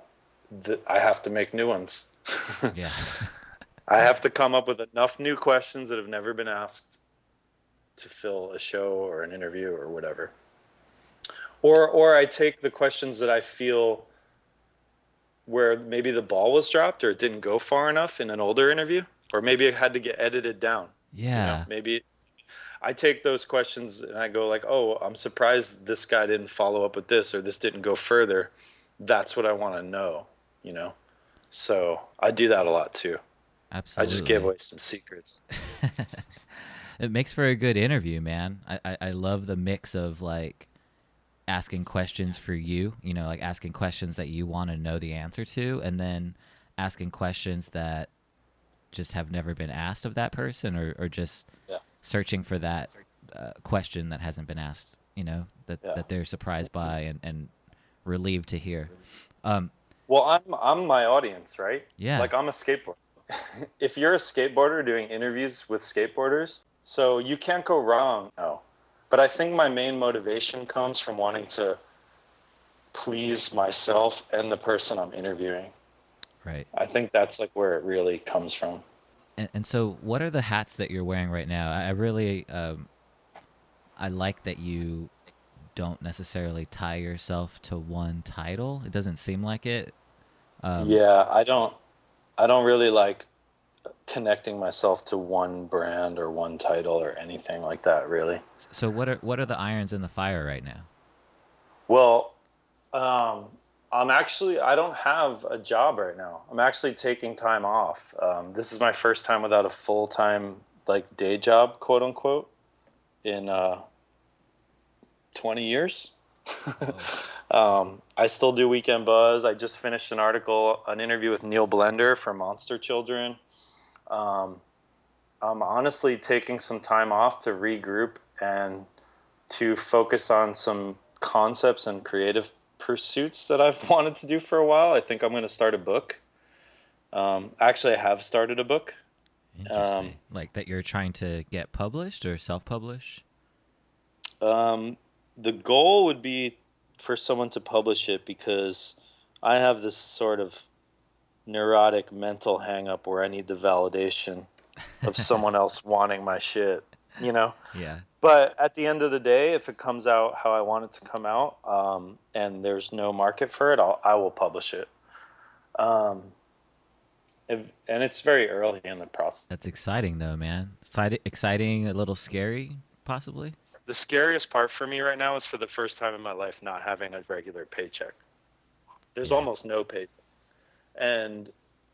I have to make new ones. Yeah. I have to come up with enough new questions that have never been asked to fill a show or an interview or whatever. Or I take the questions that I feel where maybe the ball was dropped or it didn't go far enough in an older interview, or maybe it had to get edited down. Yeah. Maybe I take those questions and I go like, oh, I'm surprised this guy didn't follow up with this, or this didn't go further. That's what I want to know, So I do that a lot too. Absolutely. I just gave away some secrets. It makes for a good interview, man. I love the mix of like asking questions for you, like asking questions that you want to know the answer to, and then asking questions that just have never been asked of that person, or just searching for that question that hasn't been asked, that they're surprised by and relieved to hear. Well, I'm my audience, right? Yeah. Like I'm a skateboarder. If you're a skateboarder doing interviews with skateboarders, so you can't go wrong. No. But I think my main motivation comes from wanting to please myself and the person I'm interviewing. Right. I think that's like where it really comes from. And so what are the hats that you're wearing right now? I really, I like that you don't necessarily tie yourself to one title. It doesn't seem like it. Yeah, I don't really like connecting myself to one brand or one title or anything like that, really. So what are the irons in the fire right now? Well, I don't have a job right now. I'm actually taking time off. This is my first time without a full-time like day job, quote unquote, in 20 years. I still do Weekend Buzz. I just finished an interview with Neil Blender for Monster Children. I'm honestly taking some time off to regroup and to focus on some concepts and creative pursuits that I've wanted to do for a while. I think I'm going to start a book. Actually, I have started a book. Interesting. Like that you're trying to get published or self-publish? The goal would be for someone to publish it, because I have this sort of neurotic mental hang-up where I need the validation of someone else wanting my shit, Yeah. But at the end of the day, if it comes out how I want it to come out, and there's no market for it, I will publish it. And it's very early in the process. That's exciting though, man. Exciting, a little scary, possibly. The scariest part for me right now is for the first time in my life not having a regular paycheck. There's almost no paycheck. And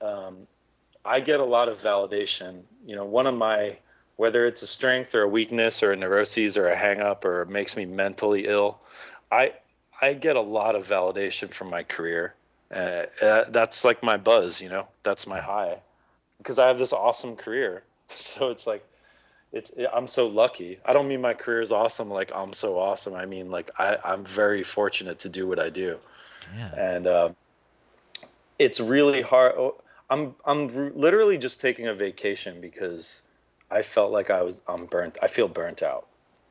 I get a lot of validation. One of my, whether it's a strength or a weakness or a neuroses or a hang-up or it makes me mentally ill, I get a lot of validation from my career. That's like my buzz, that's my high, because I have this awesome career. So it's like, I'm so lucky. I don't mean my career is awesome like I'm so awesome. I mean like I'm very fortunate to do what I do. Yeah. And it's really hard. I'm literally just taking a vacation because I felt like I'm burnt. I feel burnt out.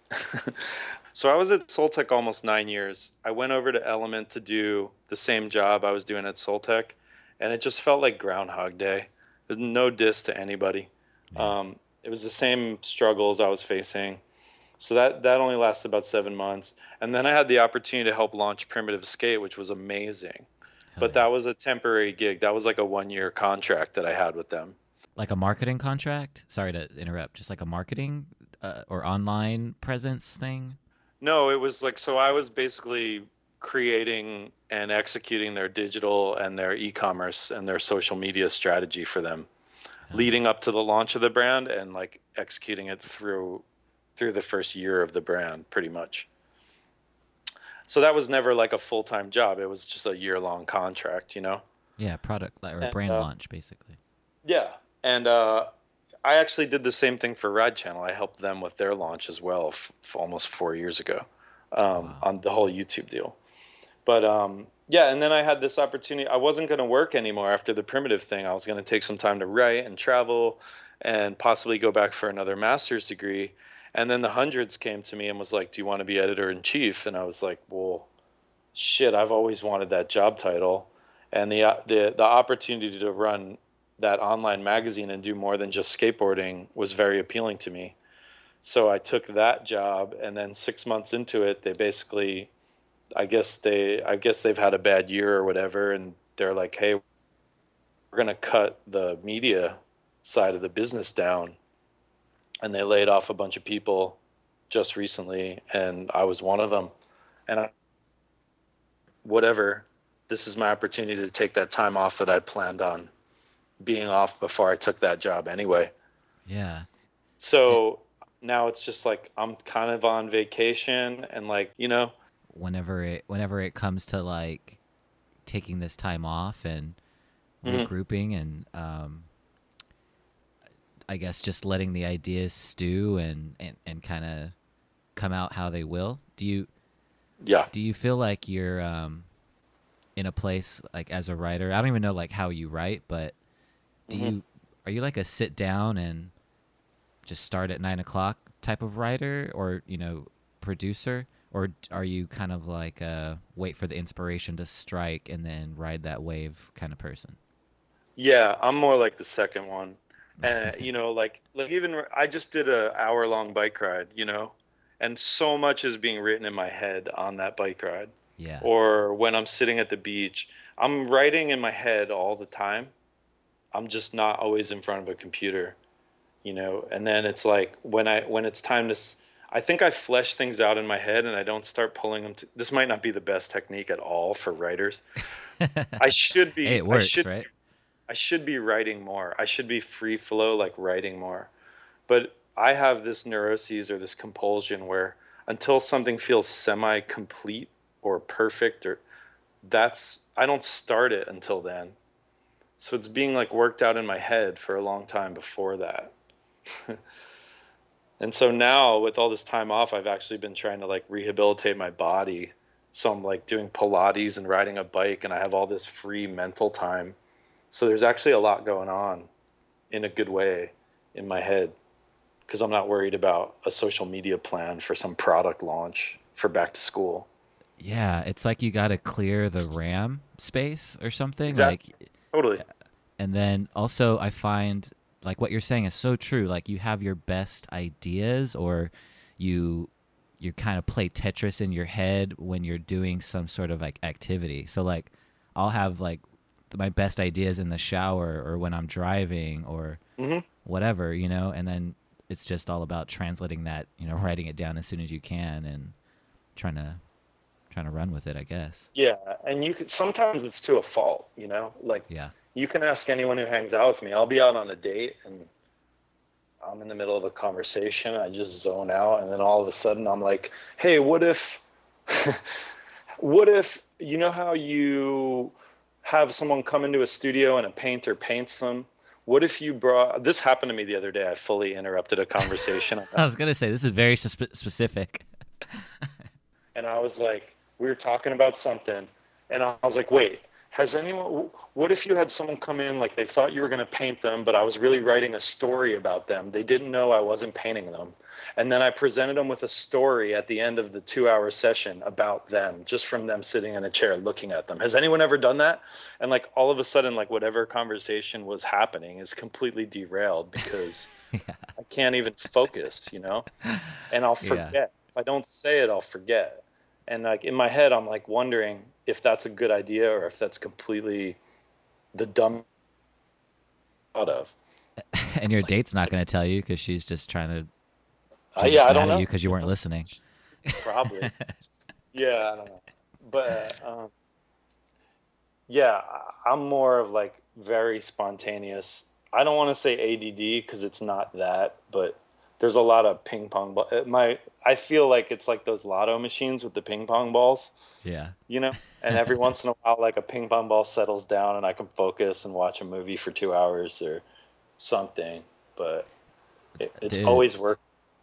So I was at Soltech almost 9 years. I went over to Element to do the same job I was doing at Soltech, and it just felt like Groundhog Day. There's no diss to anybody. Yeah. It was the same struggles I was facing. So that only lasted about 7 months. And then I had the opportunity to help launch Primitive Skate, which was amazing. But that was a temporary gig. That was like a 1-year contract that I had with them. Like a marketing contract? Sorry to interrupt. Just like a marketing or online presence thing? No, it was like, so I was basically creating and executing their digital and their e-commerce and their social media strategy for them, leading up to the launch of the brand and like executing it through the first year of the brand, pretty much. So that was never like a full-time job. It was just a year-long contract, Yeah, product or brand launch, basically. Yeah, and I actually did the same thing for Ride Channel. I helped them with their launch as well, almost 4 years ago, Wow. on the whole YouTube deal. But yeah, and then I had this opportunity. I wasn't going to work anymore after the Primitive thing. I was going to take some time to write and travel and possibly go back for another master's degree. And then the Hundreds came to me and was like, "Do you want to be editor in chief?" And I was like, "Well, shit, I've always wanted that job title." And the opportunity to run that online magazine and do more than just skateboarding was very appealing to me. So I took that job, and then 6 months into it, they basically, I guess they've had a bad year or whatever, and they're like, "Hey, we're gonna cut the media side of the business down," and they laid off a bunch of people just recently, and I was one of them. And whatever, this is my opportunity to take that time off that I planned on being off before I took that job anyway. Yeah. So now it's just like I'm kind of on vacation, and like, Whenever it comes to like taking this time off and regrouping and I guess just letting the ideas stew and kind of come out how they will. yeah. Do you feel like you're in a place like as a writer? I don't even know like how you write, but are you like a sit down and just start at 9 o'clock type of writer, or producer, or are you kind of like a wait for the inspiration to strike and then ride that wave kind of person? Yeah, I'm more like the second one. And like even I just did a hour-long bike ride, and so much is being written in my head on that bike ride. Yeah. Or when I'm sitting at the beach, I'm writing in my head all the time. I'm just not always in front of a computer, and then it's like when it's time to I think I flesh things out in my head and I don't start pulling them this might not be the best technique at all for writers. I should be Hey, it works, right? I should be writing more. I should be free flow, like writing more. But I have this neuroses or this compulsion where until something feels semi complete or perfect, I don't start it until then. So it's being like worked out in my head for a long time before that. And so now with all this time off, I've actually been trying to like rehabilitate my body. So I'm like doing Pilates and riding a bike, and I have all this free mental time. So there's actually a lot going on in a good way in my head, because I'm not worried about a social media plan for some product launch for back to school. Yeah, it's like you got to clear the RAM space or something. Exactly. Like, Totally. and then also I find like what you're saying is so true. Like you have your best ideas, or you kind of play Tetris in your head when you're doing some sort of like activity. So like I'll have like my best ideas in the shower or when I'm driving or whatever, and then it's just all about translating that, writing it down as soon as you can and trying to run with it, I guess. Yeah, and you could sometimes it's to a fault, like Yeah. you can ask anyone who hangs out with me. I'll be out on a date and I'm in the middle of a conversation. I just zone out, and then all of a sudden I'm like, "Hey, what if what if you know how you have someone come into a studio and a painter paints them? What if you brought this happened to me the other day. I fully interrupted a conversation. I was going to say this is very specific. And I was like, we were talking about something, and I was like, wait, what if you had someone come in, like they thought you were going to paint them, but I was really writing a story about them. They didn't know I wasn't painting them. And then I presented them with a story at the end of the 2-hour session about them, just from them sitting in a chair looking at them. Has anyone ever done that? And like all of a sudden, like whatever conversation was happening is completely derailed because I can't even focus, and I'll forget. Yeah. If I don't say it, I'll forget. And like in my head, I'm like wondering if that's a good idea or if that's completely the dumb thought of. And your date's not going to tell you because she's just trying to. Yeah, I don't know. Because you weren't listening. Probably. Yeah, I don't know. But yeah, I'm more of like very spontaneous. I don't want to say ADD because it's not that, but there's a lot of ping pong. I feel like it's like those lotto machines with the ping pong balls. Yeah. And every once in a while, like a ping pong ball settles down and I can focus and watch a movie for 2 hours or something. but it's Dude. always worked.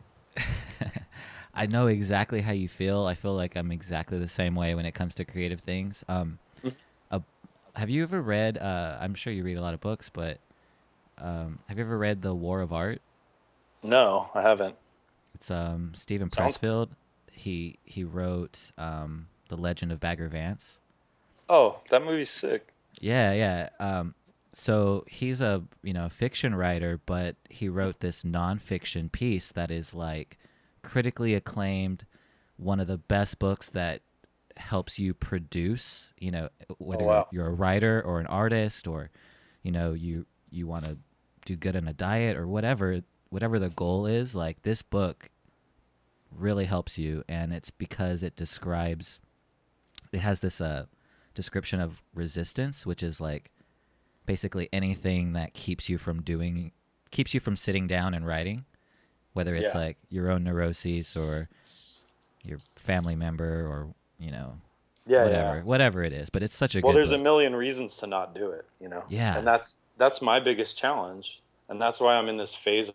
I know exactly how you feel. I feel like I'm exactly the same way when it comes to creative things. Have you ever read? I'm sure you read a lot of books, but have you ever read The War of Art? No, I haven't. It's Stephen Sounds. Pressfield. He wrote The Legend of Bagger Vance. Oh, that movie's sick. Yeah, yeah. So he's a fiction writer, but he wrote this nonfiction piece that is like critically acclaimed, one of the best books that helps you produce. Oh, Whether wow. you're a writer or an artist, or you want to do good on a diet or whatever the goal is. Like, this book really helps you, and it's because it has this description of resistance, which is like basically anything that keeps you from sitting down and writing, whether it's Yeah. like your own neuroses or your family member, or Yeah, whatever it is. But it's such a Well, good there's a book. million reasons to not do it, Yeah. And that's my biggest challenge, and that's why I'm in this phase.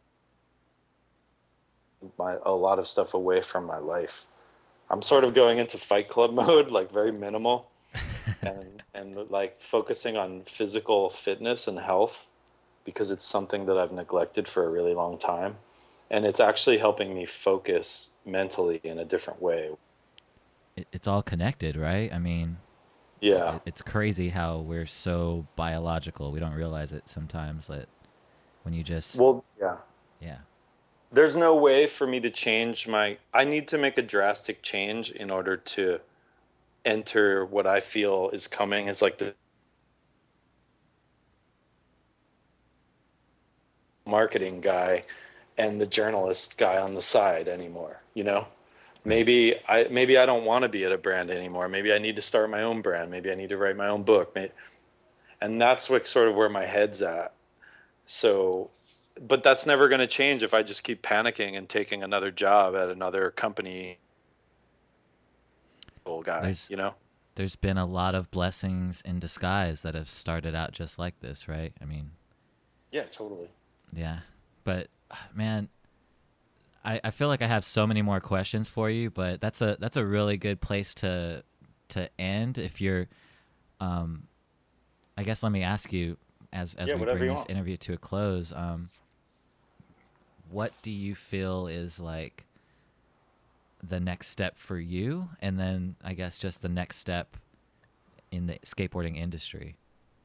A lot of stuff away from my life. I'm sort of going into Fight Club mode, like very minimal, and like focusing on physical fitness and health, because it's something that I've neglected for a really long time, and it's actually helping me focus mentally in a different way. It's all connected, right? I mean, Yeah. it's crazy how we're so biological. We don't realize it sometimes, that when you just Well, yeah. yeah. There's no way for me to change I need to make a drastic change in order to enter what I feel is coming as like the marketing guy and the journalist guy on the side anymore, Maybe I don't want to be at a brand anymore. Maybe I need to start my own brand. Maybe I need to write my own book. And that's what sort of where my head's at. So, but that's never going to change if I just keep panicking and taking another job at another company. Old guy, There's been a lot of blessings in disguise that have started out just like this, right? I mean, yeah, totally. yeah. But man, I feel like I have so many more questions for you, but that's a really good place to end. If you're, I guess let me ask you, as we bring this interview to a close, what do you feel is like the next step for you, and then I guess just the next step in the skateboarding industry?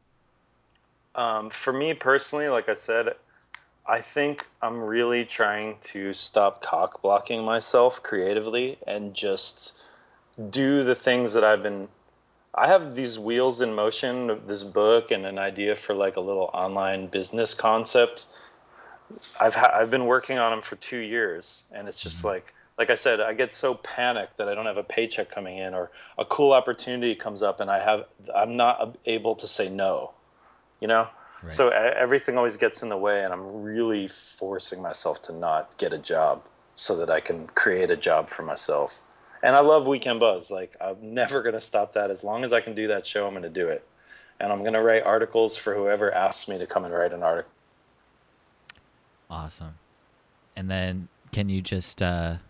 For me personally, like I said, I think I'm really trying to stop cock blocking myself creatively and just do the things that I have these wheels in motion of this book and an idea for like a little online business concept. I've been working on them for 2 years, and it's just like I said, I get so panicked that I don't have a paycheck coming in, or a cool opportunity comes up and I'm not able to say no, Right. So everything always gets in the way, and I'm really forcing myself to not get a job so that I can create a job for myself. And I love Weekend Buzz. Like, I'm never going to stop that. As long as I can do that show, I'm going to do it. And I'm going to write articles for whoever asks me to come and write an article. Awesome. And then can you just man,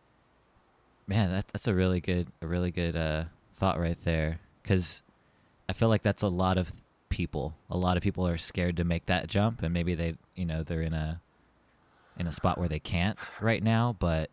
that's a really good thought right there, because I feel like that's a lot of people are scared to make that jump, and maybe they're in a spot where they can't right now, but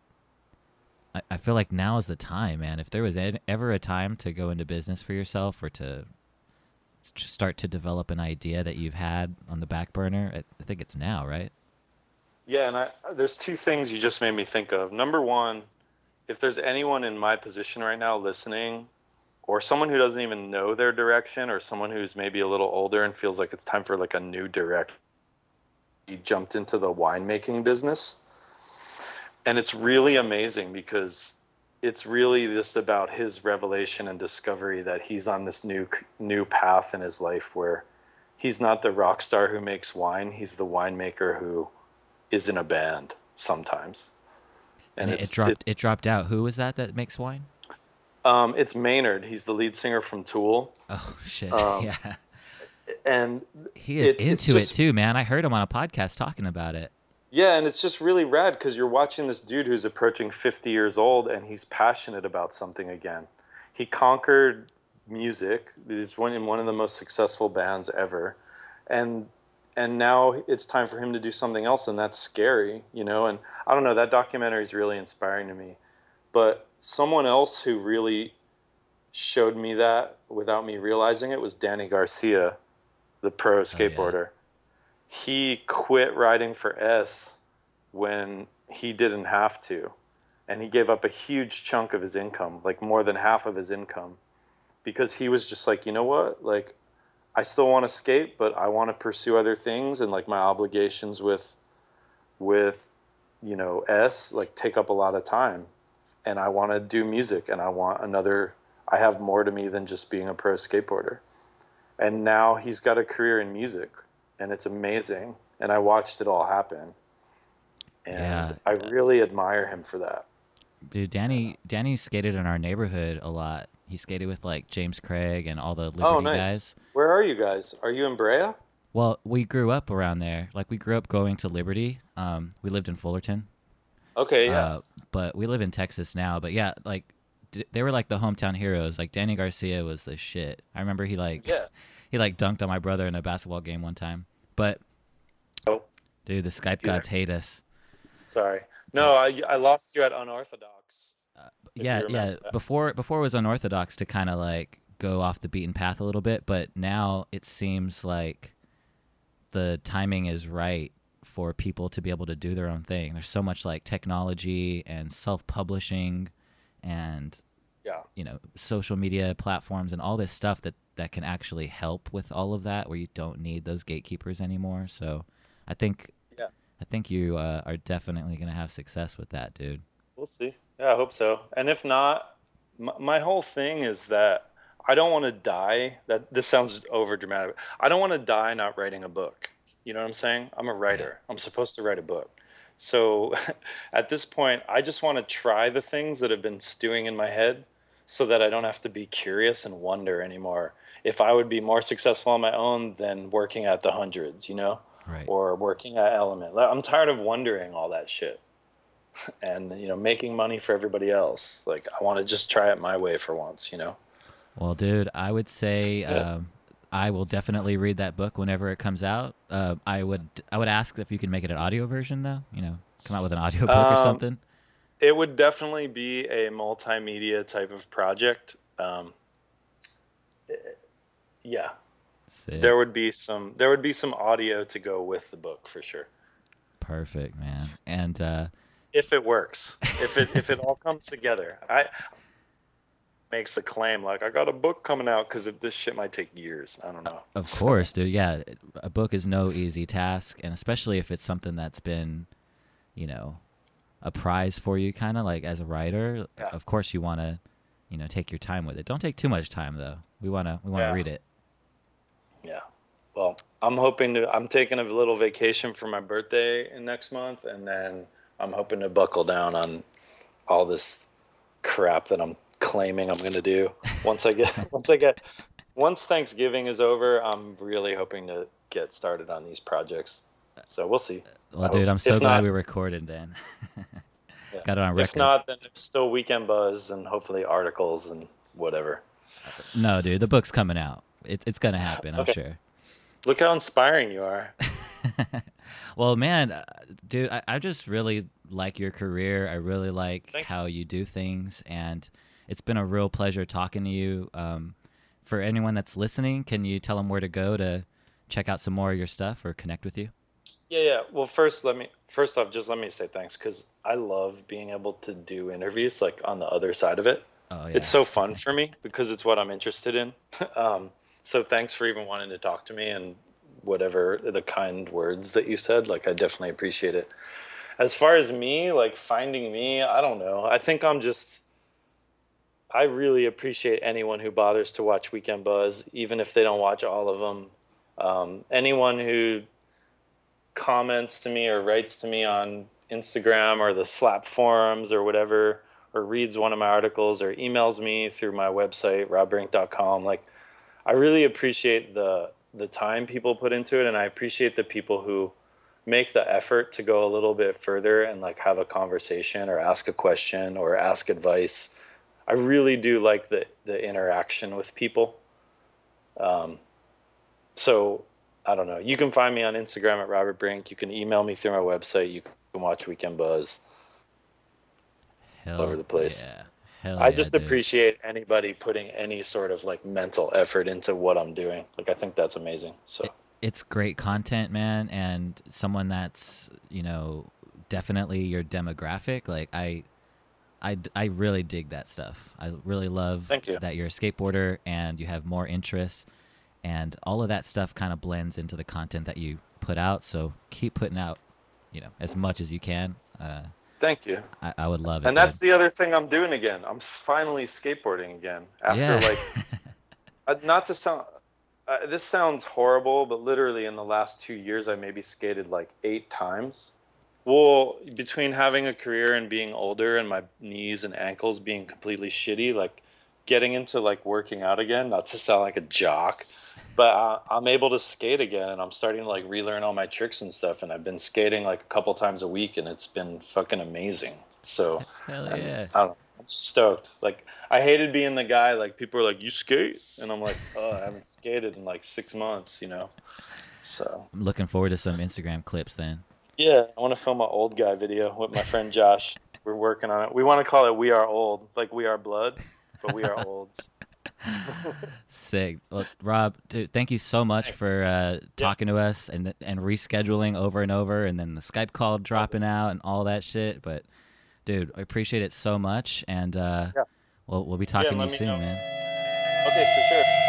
I feel like now is the time, man. If there was ever a time to go into business for yourself, or to start to develop an idea that you've had on the back burner, I think it's now, right? Yeah, and there's two things you just made me think of. Number one, if there's anyone in my position right now listening, or someone who doesn't even know their direction, or someone who's maybe a little older and feels like it's time for like a new direction, he jumped into the winemaking business. And it's really amazing, because it's really just about his revelation and discovery that he's on this new path in his life, where he's not the rock star who makes wine. He's the winemaker who is in a band sometimes. And it dropped out. Who is that makes wine? It's Maynard. He's the lead singer from Tool. Oh shit! Yeah, and he is into it too, man. I heard him on a podcast talking about it. Yeah, and it's just really rad because you're watching this dude who's approaching 50 years old and he's passionate about something again. He conquered music. He's in one of the most successful bands ever. And now it's time for him to do something else, and that's scary, you know? And I don't know, that documentary is really inspiring to me. But someone else who really showed me that without me realizing it was Danny Garcia, the pro Oh yeah. skateboarder. He quit riding for S when he didn't have to. And he gave up a huge chunk of his income, like more than half of his income, because he was just like, you know what? Like, I still want to skate, but I want to pursue other things, and like my obligations with S like take up a lot of time, and I want to do music, and I have more to me than just being a pro skateboarder. And now he's got a career in music, and it's amazing. And I watched it all happen, and Yeah, I really admire him for that. dude, Danny skated in our neighborhood a lot. He skated with like James Craig and all the Oh, Liberty nice. guys. Where are you guys? Are you in Brea? Well, we grew up around there. Like we grew up going to Liberty. We lived in Fullerton. Okay, yeah. Uh, but we live in Texas now. But yeah, like they were like the hometown heroes. Like Danny Garcia was the shit. I remember he like Yeah. he like dunked on my brother in a basketball game one time. But Oh, dude, the Skype yeah. gods hate us. Sorry. It's No, like I lost you at unorthodox, if you yeah, remember yeah. that. Before it was unorthodox to kind of like go off the beaten path a little bit, but now it seems like the timing is right for people to be able to do their own thing. There's so much like technology and self-publishing and Yeah. social media platforms and all this stuff that can actually help with all of that where you don't need those gatekeepers anymore. So I think Yeah. I think you are definitely going to have success with that, dude. We'll see. Yeah, I hope so. And if not, my whole thing is that I don't want to die. That this sounds over dramatic. I don't want to die not writing a book. You know what I'm saying? I'm a Yeah. writer. I'm supposed to write a book. So at this point, I just want to try the things that have been stewing in my head so that I don't have to be curious and wonder anymore if I would be more successful on my own than working at the hundreds, Right. or working at Element. I'm tired of wondering all that shit and making money for everybody else. Like I want to just try it my way for once. Well, dude, I would say Yeah. I will definitely read that book whenever it comes out. I would ask if you can make it an audio version though. Come out with an audio book or um, something. it would definitely be a multimedia type of project. Yeah, Sick. there would be some audio to go with the book for sure, Perfect, man. And if it works, if it all comes together. I makes a claim like I got a book coming out, because if this shit might take years. I don't know. of course, dude. Yeah, a book is no easy task, and especially if it's something that's been, you know, a prize for you, kind of like as a writer. Yeah. Of course, you want to, take your time with it. Don't take too much time though. We wanna Yeah. read it. Yeah. Well, I'm taking a little vacation for my birthday in next month, and then I'm hoping to buckle down on all this crap that I'm claiming I'm going to do. Once Thanksgiving is over, I'm really hoping to get started on these projects. So we'll see. I Well, dude, hope. I'm so If glad not, we recorded then. yeah. Got it on If record. not, then it's still Weekend Buzz and hopefully articles and whatever. No, dude, the book's coming out. It's gonna happen, I'm Okay. sure. Look how inspiring you are. Well, man, dude, I just really like your career. I really like Thank you. how you do things, and it's been a real pleasure talking to you. For anyone that's listening, can you tell them where to go to check out some more of your stuff or connect with you? Yeah, yeah. Well, first off, just let me say thanks, because I love being able to do interviews like on the other side of it. Oh It's yeah, so fun for me because it's what I'm interested in. So thanks for even wanting to talk to me, and whatever the kind words that you said. Like, I definitely appreciate it. As far as me, like finding me, I don't know. I really appreciate anyone who bothers to watch Weekend Buzz, even if they don't watch all of them. Anyone who comments to me or writes to me on Instagram or the Slap forums or whatever, or reads one of my articles or emails me through my website, robbrink.com. Like, I really appreciate the time people put into it, and I appreciate the people who make the effort to go a little bit further and like have a conversation or ask a question or ask advice. I really do like the interaction with people. So I don't know. You can find me on Instagram at Robert Brink. You can email me through my website. You can watch Weekend Buzz. All over the place. Yeah. I just appreciate anybody putting any sort of like mental effort into what I'm doing. Like, I think that's amazing. So it's great content, man. And someone that's, you know, definitely your demographic. Like I really dig that stuff. I really love that you're a skateboarder and you have more interests, and all of that stuff kind of blends into the content that you put out. So keep putting out, you know, as much as you can. Thank you. I would love it. And that's the other thing I'm doing again. I'm finally skateboarding again after like, not to sound, this sounds horrible, but literally in the last 2 years, I maybe skated like 8 times. Well, between having a career and being older and my knees and ankles being completely shitty, like getting into like working out again, not to sound like a jock, but I'm able to skate again, and I'm starting to like relearn all my tricks and stuff. And I've been skating like a couple times a week, and it's been fucking amazing. So hell yeah. I don't know, I'm stoked. Like, I hated being the guy, like people are like, you skate? And I'm like, oh, I haven't skated in like 6 months, you know? So I'm looking forward to some Instagram clips then. Yeah, I want to film an old guy video with my friend Josh. We're working on it. We want to call it We Are Old, like We Are Blood, but we are olds. Sick. Well, Rob, dude, thank you so much for talking to us and rescheduling over and over, and then the Skype call dropping out and all that shit. But, dude, I appreciate it so much, and we'll be talking to you soon, man. Okay, for sure.